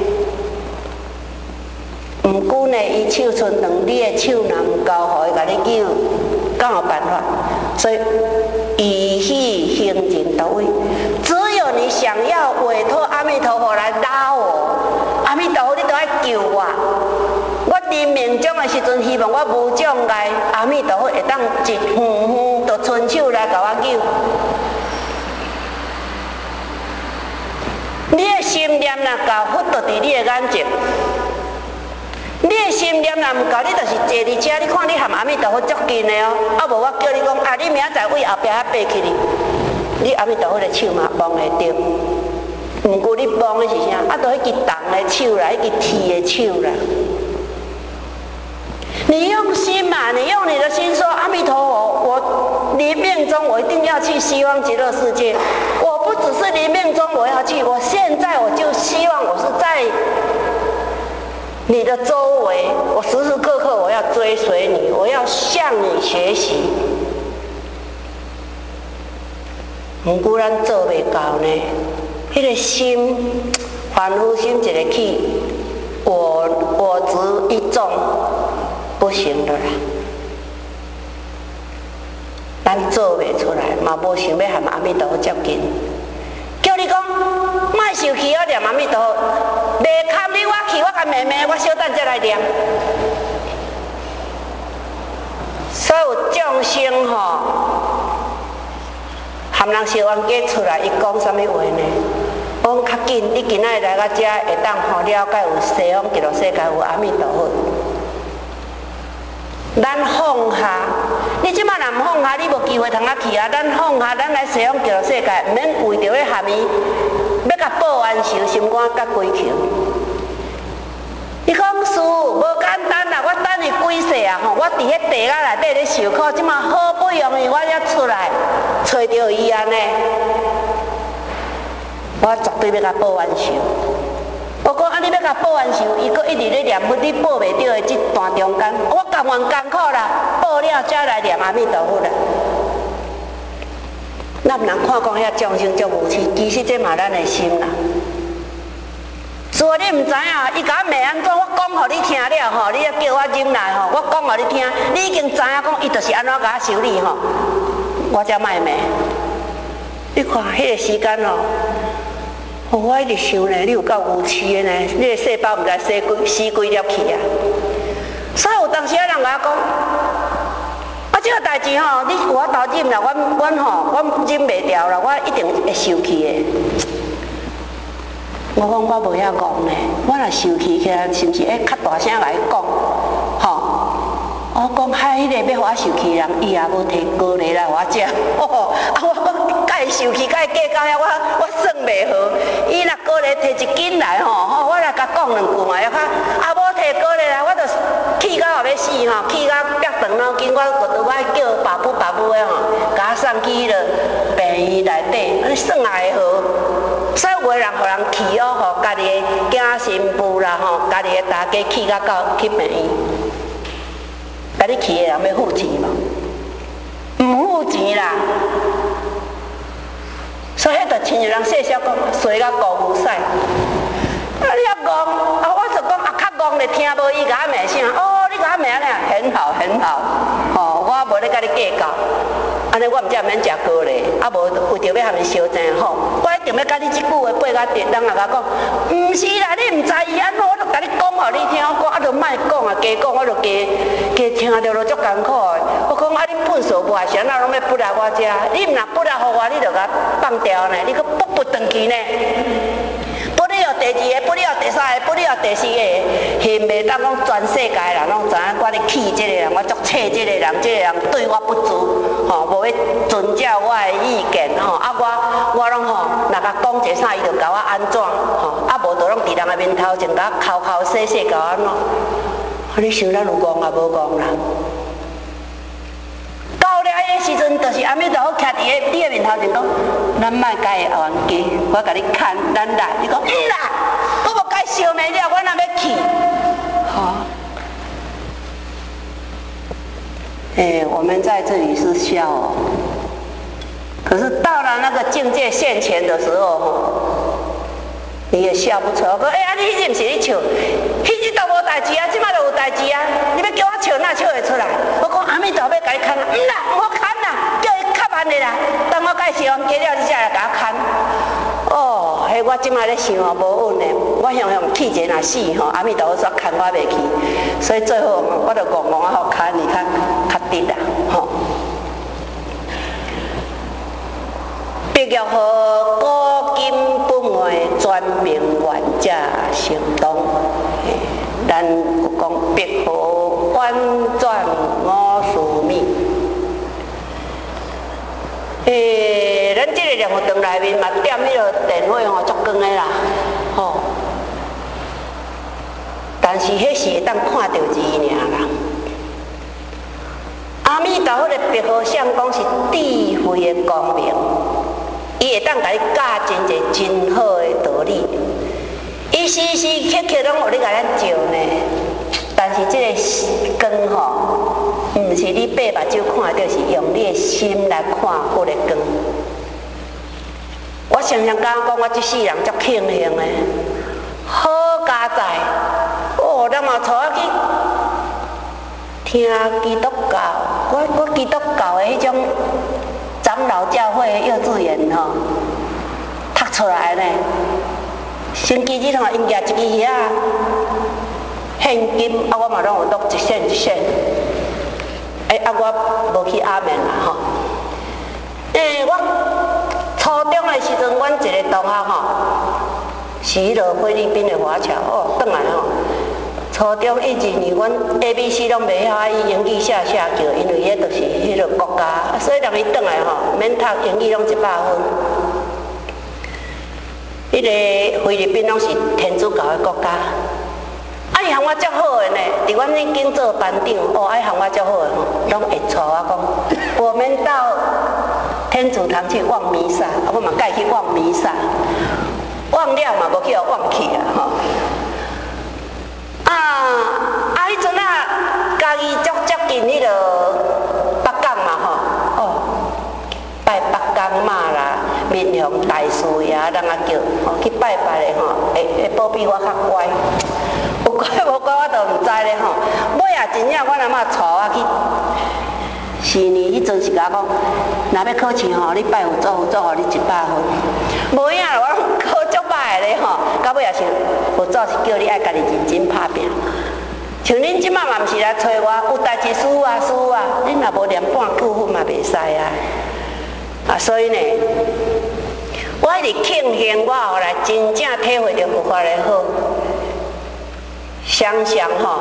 毋过呢，伊手伸长，你的手若毋够好，伊甲你救，敢有办法？所以以喜行人到位。只有你想要委托阿弥陀佛来拉我，阿弥陀佛，你都要救我。我临命终的时阵，希望我无障碍，阿弥陀佛会当一远远就伸手来甲我救。你的心念若够，佛就伫你的眼前。你的心念若毋够，你就是坐伫遮，你看你含阿弥陀佛足近的哦。啊无我叫你讲，啊你明仔载为后壁遐爬去哩，你阿弥陀佛的手嘛摸会着。毋过你摸的是啥？啊，就迄支动的手啦，迄支提的手啦。你用心嘛，你用你的心说阿弥陀佛，我临命中我一定要去西方极乐世界。我不只是临命中我要去，我现在我就希望我是在你的周围，我时时刻刻我要追随你，我要向你学习。毋过咱做袂到呢，迄、那个心凡夫心一个起，我我执一众，不行的啦。咱做袂出来，嘛无想要和阿弥陀佛接近。叫你讲，莫受气，我念阿弥陀佛，袂堪你我去，我甲妹妹，我小等再来念。所有众生吼，含人烧完家出来，伊讲啥物话呢？我讲较紧，你今仔日来到遮，会当吼了解有西方极乐世界有阿弥陀佛。咱放下，你即摆若毋放下，你无机会通啊去啊！咱放下，咱来西方极乐世界，毋免为着要含伊，要甲报冤仇，心肝甲鬼求。伊讲师父无简单啦，我等伊几世啊吼，我伫迄地下内底咧受苦，即摆好不容易我才出来，找着伊安尼，我绝对要甲报冤仇。我讲啊，你要甲报冤仇，伊阁一直咧念佛，你报袂着的这段中间，我甘愿艰苦啦，报了才来念阿弥陀佛啦。咱毋通看讲遐众生足无趣，其实这嘛咱的心啦。所以你毋知影，伊甲我骂安怎，我讲互你听了吼，你还叫我忍耐吼，我讲互你听，你已经知影讲伊就是安怎甲我修理吼，我才卖骂。你看迄个时间吼。哦、我一直想呢，你有够无趣的呢！你的细胞毋知死几死几粒去啊！所以有当时啊，人甲我讲，啊，这个代志吼，你有法度忍啦，阮阮吼，阮忍袂掉啦，我一定会受气的。我讲我无遐戆呢，我若受气起来，是毋是会较大声来讲？吼！我讲嗨，迄个要互我受气的人，伊也无摕高丽来互我食。哦，啊，我讲甲伊受气，甲伊计较遐，我我算袂好。伊若高丽摕一斤来吼，吼，我来甲讲两句嘛，要较啊，无摕高丽来，我就气到后要死吼，气到憋长脑筋，我就我叫爸母爸母的吼，甲我送去迄个病院内底，安尼算也会好。所以有个人互人气哦，吼，家己的囝媳妇啦，吼，家己的大家气到到去病院。甲你去的人要付钱无？毋付钱啦。所以迄就亲像人细小讲，衰甲糊牛屎。啊，你啊戆，啊，我就讲啊，较戆咧听无伊甲我骂声。哦，你甲我骂咧，很好很好。哦，我无咧甲你计较。安尼我毋则毋免食糕咧，啊无为着要和伊烧真好，我一定要甲你即句话八甲直。人也甲讲，毋是啦，你毋知伊安怎，我就甲你讲互你听。我讲啊，就莫讲啊，加讲我就加加听着就足艰苦的。我讲啊，你喷数无啊，是安怎拢要不来我遮？你毋若不来互我，你就甲放掉呢，你阁不不转去呢？不了第二个，不了第三个，不了第四个，现袂当讲全世界人拢知影我咧气即个人，我足气即个人，即个人对我不足，吼，无要遵照我的意见，吼，啊我我拢吼，若甲讲一个啥，伊就甲我安怎，吼，啊无就拢伫人的面头前甲我抠抠洗洗，甲我安怎？啊，你想咱有戆啊无戆啦？ 时阵，就是阿弥陀佛徛伫个你个面头前讲，咱莫甲伊后冤家，我甲你牵，咱来。你讲唔啦，我无甲伊烧灭了，我哪要去？好。哎，我们在这里是笑哦，可是到了那个境界现前的时候，你也笑不出来。我讲，哎、欸，啊，你迄日毋是你笑，迄日都无代志啊，即摆就有代志啊，你要叫我笑，哪笑会出来？我讲阿弥陀佛要甲你牵啊，唔啦，我牵啦，叫伊较慢的啦，等我甲伊烧完加了，你才来甲我牵。哦，迄我即摆咧想哦，无稳的，我想想气者若死吼，阿弥陀佛煞牵我袂去，所以最后我就戆戆啊，好牵你较较直啦，吼。白玉河古今本位专名原者成东，咱有讲白河婉转五事密。诶，咱这个莲花堂内面嘛点迄个电火吼，足光的啦，吼。但是迄是会当看到字尔啦。阿弥陀佛的白河相公是智慧的光明，伊会当甲你教真侪真好的道理，伊时时刻刻拢有咧甲咱照呢。但是这个光吼，毋是你闭目睭看到，是用你的心来看迄个光。我常常讲讲，我这世人足庆幸的，好佳哉！哦，咱嘛带我去听基督教，我我基督教的迄种长老教会的幼稚园吼，读出来呢。星期日吼，因举一支遐现金，啊，我嘛拢有录一线一线。诶、欸，啊，我无去阿门啦吼。诶、欸，我初中的时阵，阮一个同学吼，是迄落菲律宾的华侨哦，转来吼。初中一二年，阮 A B C 拢袂晓，伊英语写写叫，因为迄就是迄落国家，所以人伊转来吼，免读英语拢一百分。迄个菲律宾拢是天主教的国家。啊，伊含我足好的呢，伫阮迄间做班长，哦，啊，含我足好的吼，拢会带我讲，我们到天主堂去望弥撒，啊，我嘛甲伊去望弥撒，望了嘛，无去互望去啊，吼。啊，啊，迄阵啊，家己足接近迄落北港嘛，吼，哦，拜北港妈啦，面向大师爷，人啊叫，吼，去拜拜的吼，会会保庇我较乖。有乖无乖，我都毋知咧吼。尾啊，真正阮阿嬷带我去，四年迄阵是甲我讲，若要考试吼，你拜佛做佛做互你一百分。无影啦，我考足歹咧吼。到尾也是佛祖是叫你爱家己认真打拼。像恁即摆嘛毋是来找我，有代志师傅啊师傅啊，恁若无念半句佛嘛袂使啊。啊，所以呢，我一直庆幸我后来真正体会到佛法的好。想想吼，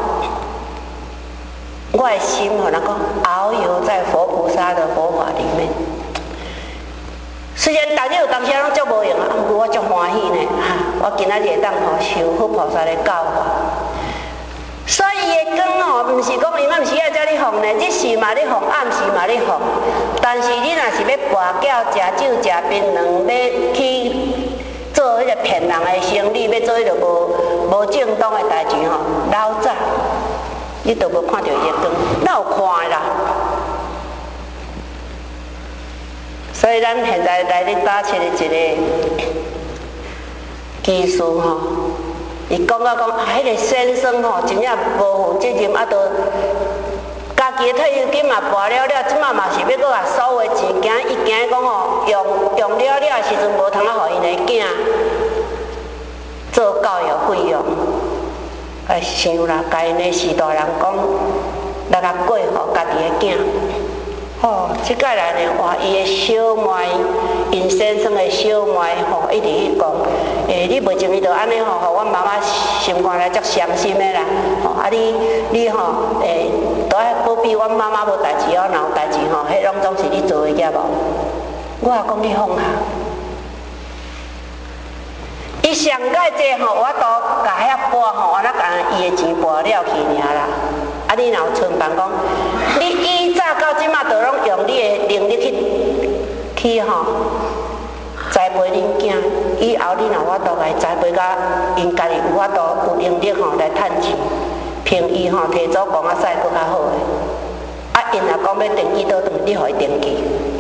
我的心吼，那个遨游在佛菩萨的佛法里面。虽然大家有当时拢足无用啊，不过我足欢喜呢。哈，我今仔日会当吼受佛菩萨的教法。所以伊的光吼，毋是讲伊咱毋是要遮你放呢，日时嘛咧放，暗时嘛咧放。但是你若是要跋筊、食酒、食槟榔，要去做迄个骗人的生意，要做迄个无无正当的代志吼，老早你都无看到伊的光，哪有看啦？所以咱现在来咧打切的一个技术吼，伊讲啊讲，啊，迄个先生吼，真正无负责任，啊，都家己的退休金嘛拔了了，即马嘛是要搁甲收的钱，惊伊惊讲吼，用用了了的时阵无通啊，互因的囝做教育费用。哎，想啦，甲因的四大人讲，来甲过互家己的囝。哦，即届来呢，哇，伊的小妹，因先生的小妹吼，一直去讲，诶，你袂情伊就安尼吼，互阮妈妈心肝来足伤心的啦。吼，啊你你吼，诶，都爱保庇阮妈妈无代志哦，若有代志吼，迄拢总是你做的业无。我也讲你放下。伊上届这吼，我都甲遐拨吼，我那甲伊的钱拨了去尔啦。啊，你若有剩办讲，你你以早到即马，就拢用你的能力去去吼栽培恁囝，以后你若法度来栽培甲因家己有法度有能力吼来趁钱，凭伊吼提早讲啊使搁较好诶。啊，因若讲要登记倒转，你互伊登记。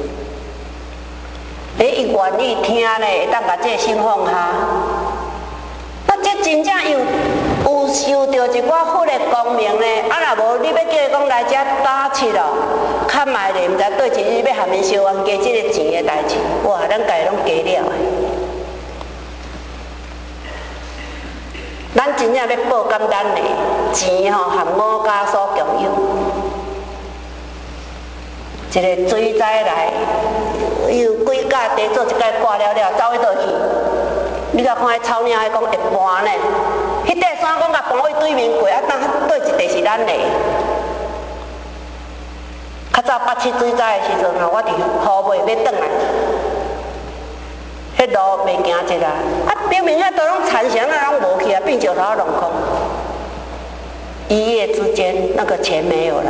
诶，伊愿意听咧，会当甲这个信放下。那这真正有有受到一寡佛的光明咧。啊，若无你要叫伊讲来遮打七咯，看卖咧，毋知对一日要含因烧完加这个钱的代志，哇，咱家己拢加了诶。咱真正要报感咱的钱吼，含五家所共有。一个水灾来，有几架地做一届挂了了，走去倒去。你甲看迄草鸟，迄讲会搬呢？迄块山讲甲搬去对面过，啊，当对一地是咱的。较早八七水灾的时阵吼，我伫雨尾要转来，迄路袂行一啊，啊，表面遐都拢残墙啊，拢无去啊，变石头弄空。一夜之间，那个钱没有了。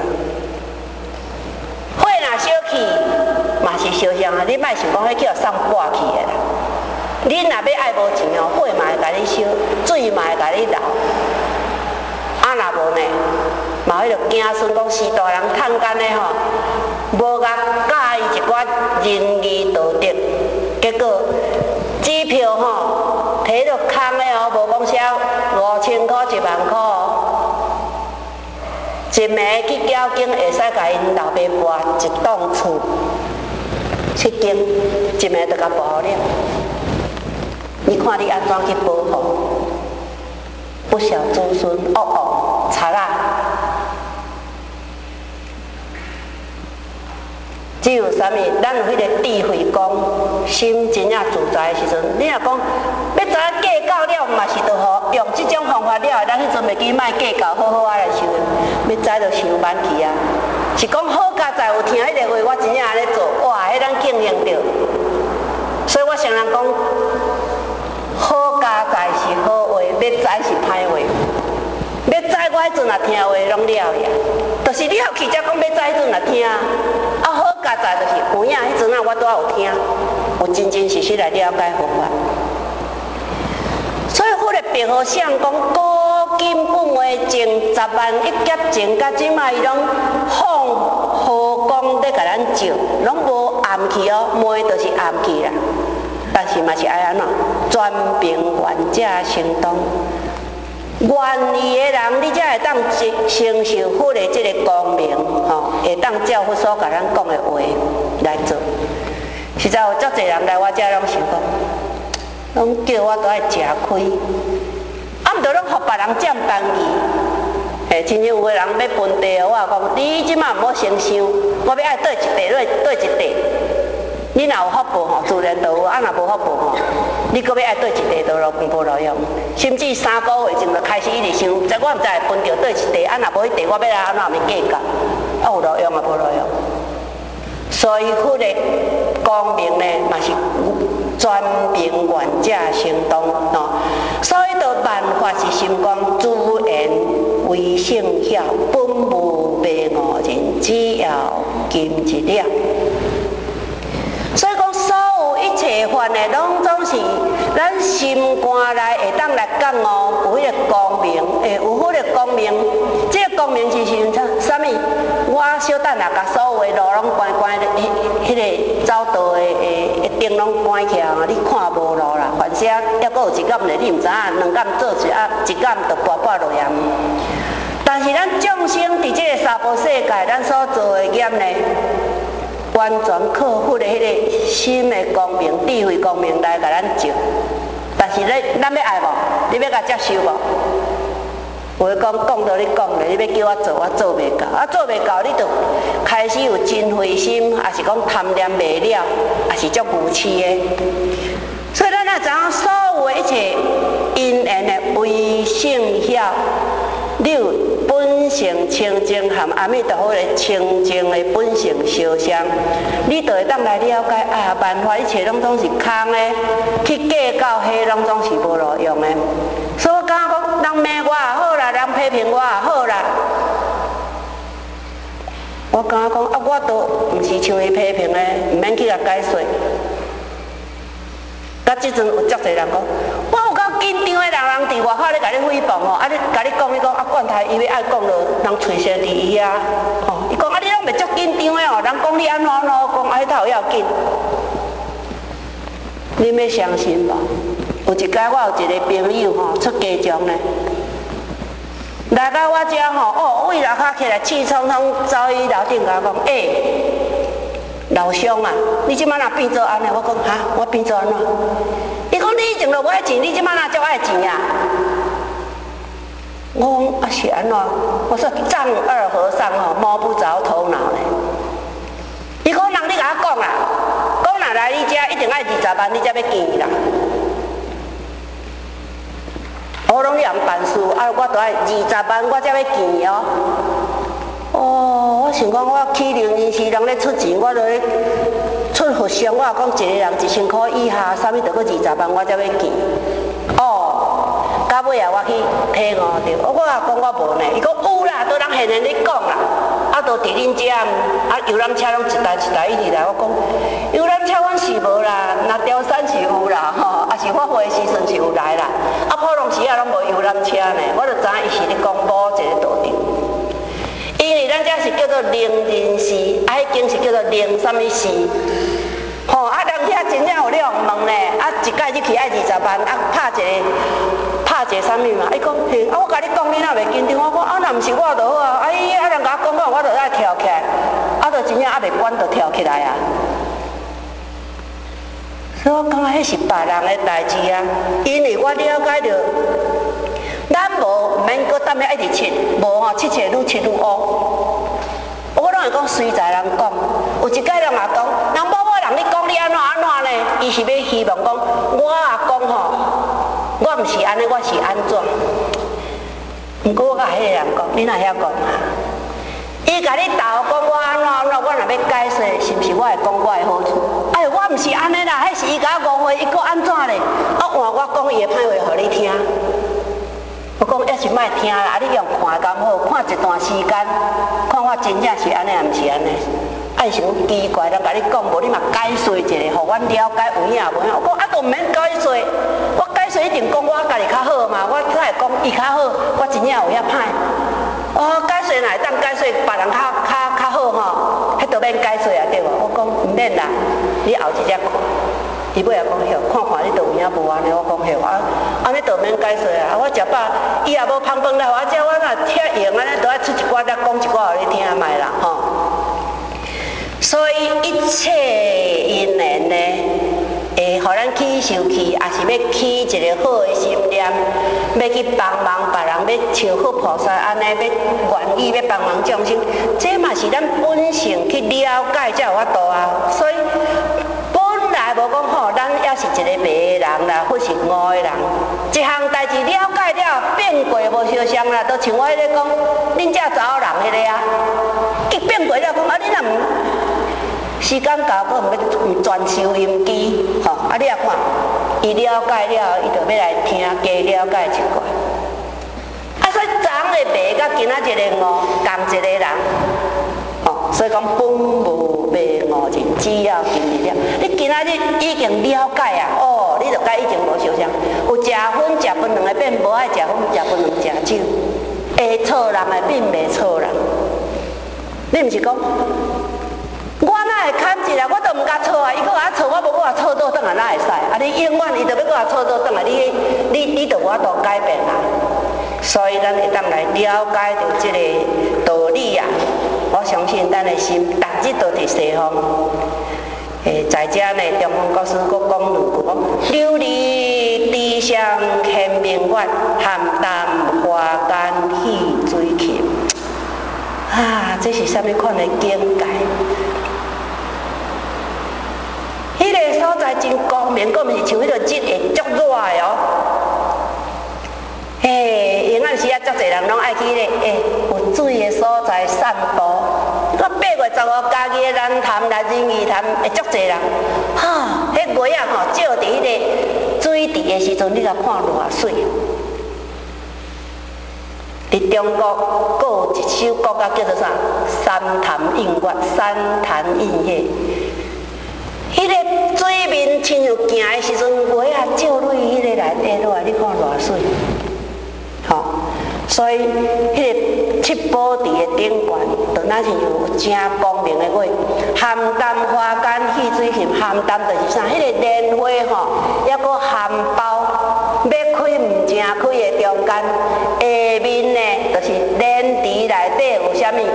火若烧去，嘛是烧香啊！你莫想讲迄叫送挂去的啦。你若要爱无钱哦，火嘛会甲你烧，水嘛会甲你流。啊，若无呢，嘛迄着惊孙讲是大人趁干的吼，无甲教伊一寡仁义道德，结果支票吼摕着空的哦，无讲写五千块、一万块哦。一暝去缴警，会使甲因老爸搬一栋厝，去警，一暝就甲保了。你看你安怎去保护？不孝子孙，恶恶贼仔。只有啥物？咱有迄个智慧讲，心真正自在的时阵，你若讲要知影计较了，嘛是着好用即种方法了，咱迄阵袂记卖计较，好好啊来修。要知着想慢去啊。是讲好佳哉有听迄个话，我真正安尼做，哇，迄咱庆幸着。所以我常常讲，好佳哉是好话，要知是歹话。要知我迄阵也听话拢了呀，就是你后去才讲要知迄阵也听。啊，好佳哉就是有影，迄阵啊我拄仔有听，有真真实实来了解佛法。所以佛的白和尚讲，古今本为前十万一劫前，甲即卖伊拢放河光在甲咱照，拢无暗去哦，门就是暗去啦。但是嘛是爱安怎？专凭愿者行动。愿意的人，你才会当承受佛的这个光明，吼，会当照佛所甲咱讲的话来做。实在有足侪人来我遮拢想讲，拢叫我都爱吃亏，啊，毋着拢互别人占便宜。诶，亲像有个人要分地，我也讲，你即马毋好先想，我要爱对一地，对对一地。你若有福报吼，自然就有；啊，若无福报吼，你搁要爱对一地，都无无路用。甚至三个月前就开始一直想，即我毋知会分着对一地，啊，若无迄地，我要来安怎物计较？啊，有路用啊，无路用。所以佛的光明呢，嘛是专凭愿者行动哦。所以就万法是心光，自然为性晓，本无白无人，只要金一了。所以讲，所有一切法呢，拢总是咱心肝内会当来感哦，有迄个光明，诶，有迄个光明。这个光明是是啥物？我小等下，甲所有的路拢关关，迄迄个走道的诶灯拢关起来，你看无路啦。反正还阁有一竿咧，你毋知影，两竿做一啊，一竿就跋跋落去。但是咱众生伫这个娑婆世界，咱所做的业呢？完全靠佛的迄个心的光明、智慧光明来甲咱照。但是咧，咱要爱无？你要甲接受无？有诶讲讲到你讲咧，你要叫我做，我做袂到。啊，做袂到，你就开始有嗔恚心，还是讲贪念袂了，还是足无痴的。所以咱若知影所有的一切因缘的为性晓，你有本性清净含阿弥陀佛的清净的本性烧香，你就会当来了解啊，万法一切拢总是空的，去计较迄拢总是无路用的。所以我感觉讲，人骂我也好啦，人批评我也好啦， 我感觉讲啊，我都毋是像伊批评的，毋免去甲解说。到即阵有足侪人讲，我有够紧张的人，人伫外口咧甲你诽谤哦，啊你甲你讲，你讲啊冠台伊要爱讲落，人揣些伫伊啊，哦，伊讲啊你拢袂足紧张的哦，人讲你安怎安怎讲，啊迄头要紧，你要相信无？有一摆我有一个朋友吼出家中咧，来到我遮吼，哦为楼骹起来气冲冲走伊楼顶甲我讲，诶、欸。老兄啊，你即摆若变做安尼？我讲哈，我变做安怎？伊讲你以前就无爱钱，你即摆若足爱钱啊？我讲啊是安怎？我说丈二和尚哦，摸不着头脑咧。伊讲人你甲我讲啦，讲若来你遮一定爱二十万，你才要见啦。我拢用办事，啊我都爱二十万，我才要见哦。哦，我想讲，我去灵人时人咧出钱，我就咧出佛像，我讲一个人一千块以下，啥物着搁二十万，我才要见。哦，到尾啊，我去体悟着，我也讲我无呢，伊讲有啦，都人现在咧讲啦，啊，都伫恁遮，啊，游览车拢一台一台一直来，我讲游览车阮是无啦，那雕山是有啦，吼，啊是发货的时阵是有来啦，啊，普通时啊拢无游览车呢，我就知影伊是咧讲某一个道场。因为咱遮是叫做灵人寺，啊，迄间是叫做灵什么寺，吼、哦，啊，人遐真正有咧问咧，啊，一届入去爱二十万，啊，拍一个拍一个什么嘛？伊讲，嘿，啊，我甲你讲，你若袂紧张，我讲啊，若毋是我就好啊，哎呀，啊，人甲我讲我，我就爱跳起来，啊，就真正啊袂管就跳起来啊。所以我感觉迄是别人的代志啊，因为我了解着。咱无免搁等下一直七，无吼七七愈七愈乌。我拢会讲随在人讲，有一摆人也讲，人某某人你讲你安怎安怎呢？伊是要希望讲，我也讲吼，我毋是安尼，我是安怎？毋过我甲迄个人讲，你若遐讲啊？伊甲你斗讲我安怎安怎，我若要解释，是毋是我会讲我的好处？哎，我毋是安尼啦，迄是伊甲我误会，伊搁安怎咧？啊，换我讲伊的歹话互你听。我讲也是莫听啦，啊！你用看敢好，看一段时间，看我真正是安尼，也毋是安尼。爱想奇怪，人甲你讲无，你嘛解说一下，互阮了解有影无影。我讲啊，都毋免解说，我解说一定讲我家己较好嘛，我才会讲伊较好，我真正有遐歹。哦，解说哪会当解说别人较较较好吼？迄都免解说啊，对无？我讲毋免啦，你后一只看。伊尾也讲晓，看看你都有影无安尼，我讲晓啊，安尼都免解说啊。我食饱，伊也无芳饭来我食，我若拆用安尼，都爱出一寡才讲一寡互你听卖啦吼。所以一切因缘呢，会互咱起受气，也是要起一个好的心念，要去帮忙别人，要像佛菩萨安尼，要愿意要帮忙众生，这嘛是咱本性去了解才有法度啊。所以。来无讲吼，咱也是一个白的人啦，或是乌的人，一项代志了解了，变过无相像啦，都像我迄个讲，恁遮查某人迄个啊，伊变过了讲啊，你若毋时间到，佫毋要专收音机，吼，啊，你也看，伊了解了，伊就要来听，加了解一寡。啊，所以昨昏的白甲今仔日的乌，同一个人。哦，所以讲本无白无人，只要今日了。你今仔日已经了解啊，哦，你就甲以前无相像。有食薰食槟榔的变无爱食薰食槟榔食酒，会错人的变袂错人。你毋是讲，我哪会砍一下，我都毋甲错啊，伊搁甲错，我无搁甲错倒转来哪会使？啊，你永远伊就要搁甲错倒转来，你你你就无法度改变啦。所以咱会当来了解到这个道理啊。我相信咱的心，逐日都伫西方。诶，在遮呢，中方国师佫讲两句，讲琉璃地上显明月，含淡花间戏水琴。啊，这是啥物款的境界？迄、那个所在真光明，佫毋是像迄个日会足热的哦。嘿，永远时啊，足侪人拢爱去咧，诶，有水的所在散步。我八月十五家己的南潭、来仁义潭，会足侪人。哈，迄月啊吼，照伫迄个水池的时阵，你甲看偌水。 伫中国，佫有一首国家叫做啥？三潭印月，三潭印月。迄个水面亲像行的时阵，月啊照入迄个内底落来，你看偌水，吼、哦！所以迄个七宝池的顶悬，就那亲像有正光明的月。邯郸花间戏水行，邯郸就是啥？迄、那个莲花吼，还佫含苞，要开毋正开的中间，下面呢就是莲池内底有啥物？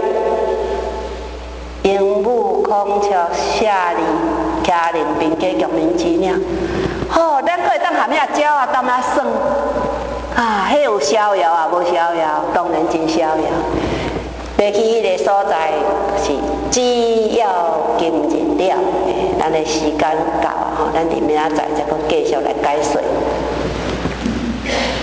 鹦鹉、孔雀、夏利、麒麟、并鸡、玉明之鸟。吼、哦，咱佫会当含遐鸟啊，踮遐耍。啊，迄有逍遥啊，无逍遥，当然真逍遥。要去迄个所在是只要金日了，咱的时间到啊，吼，咱伫明仔载再佫继续来解说。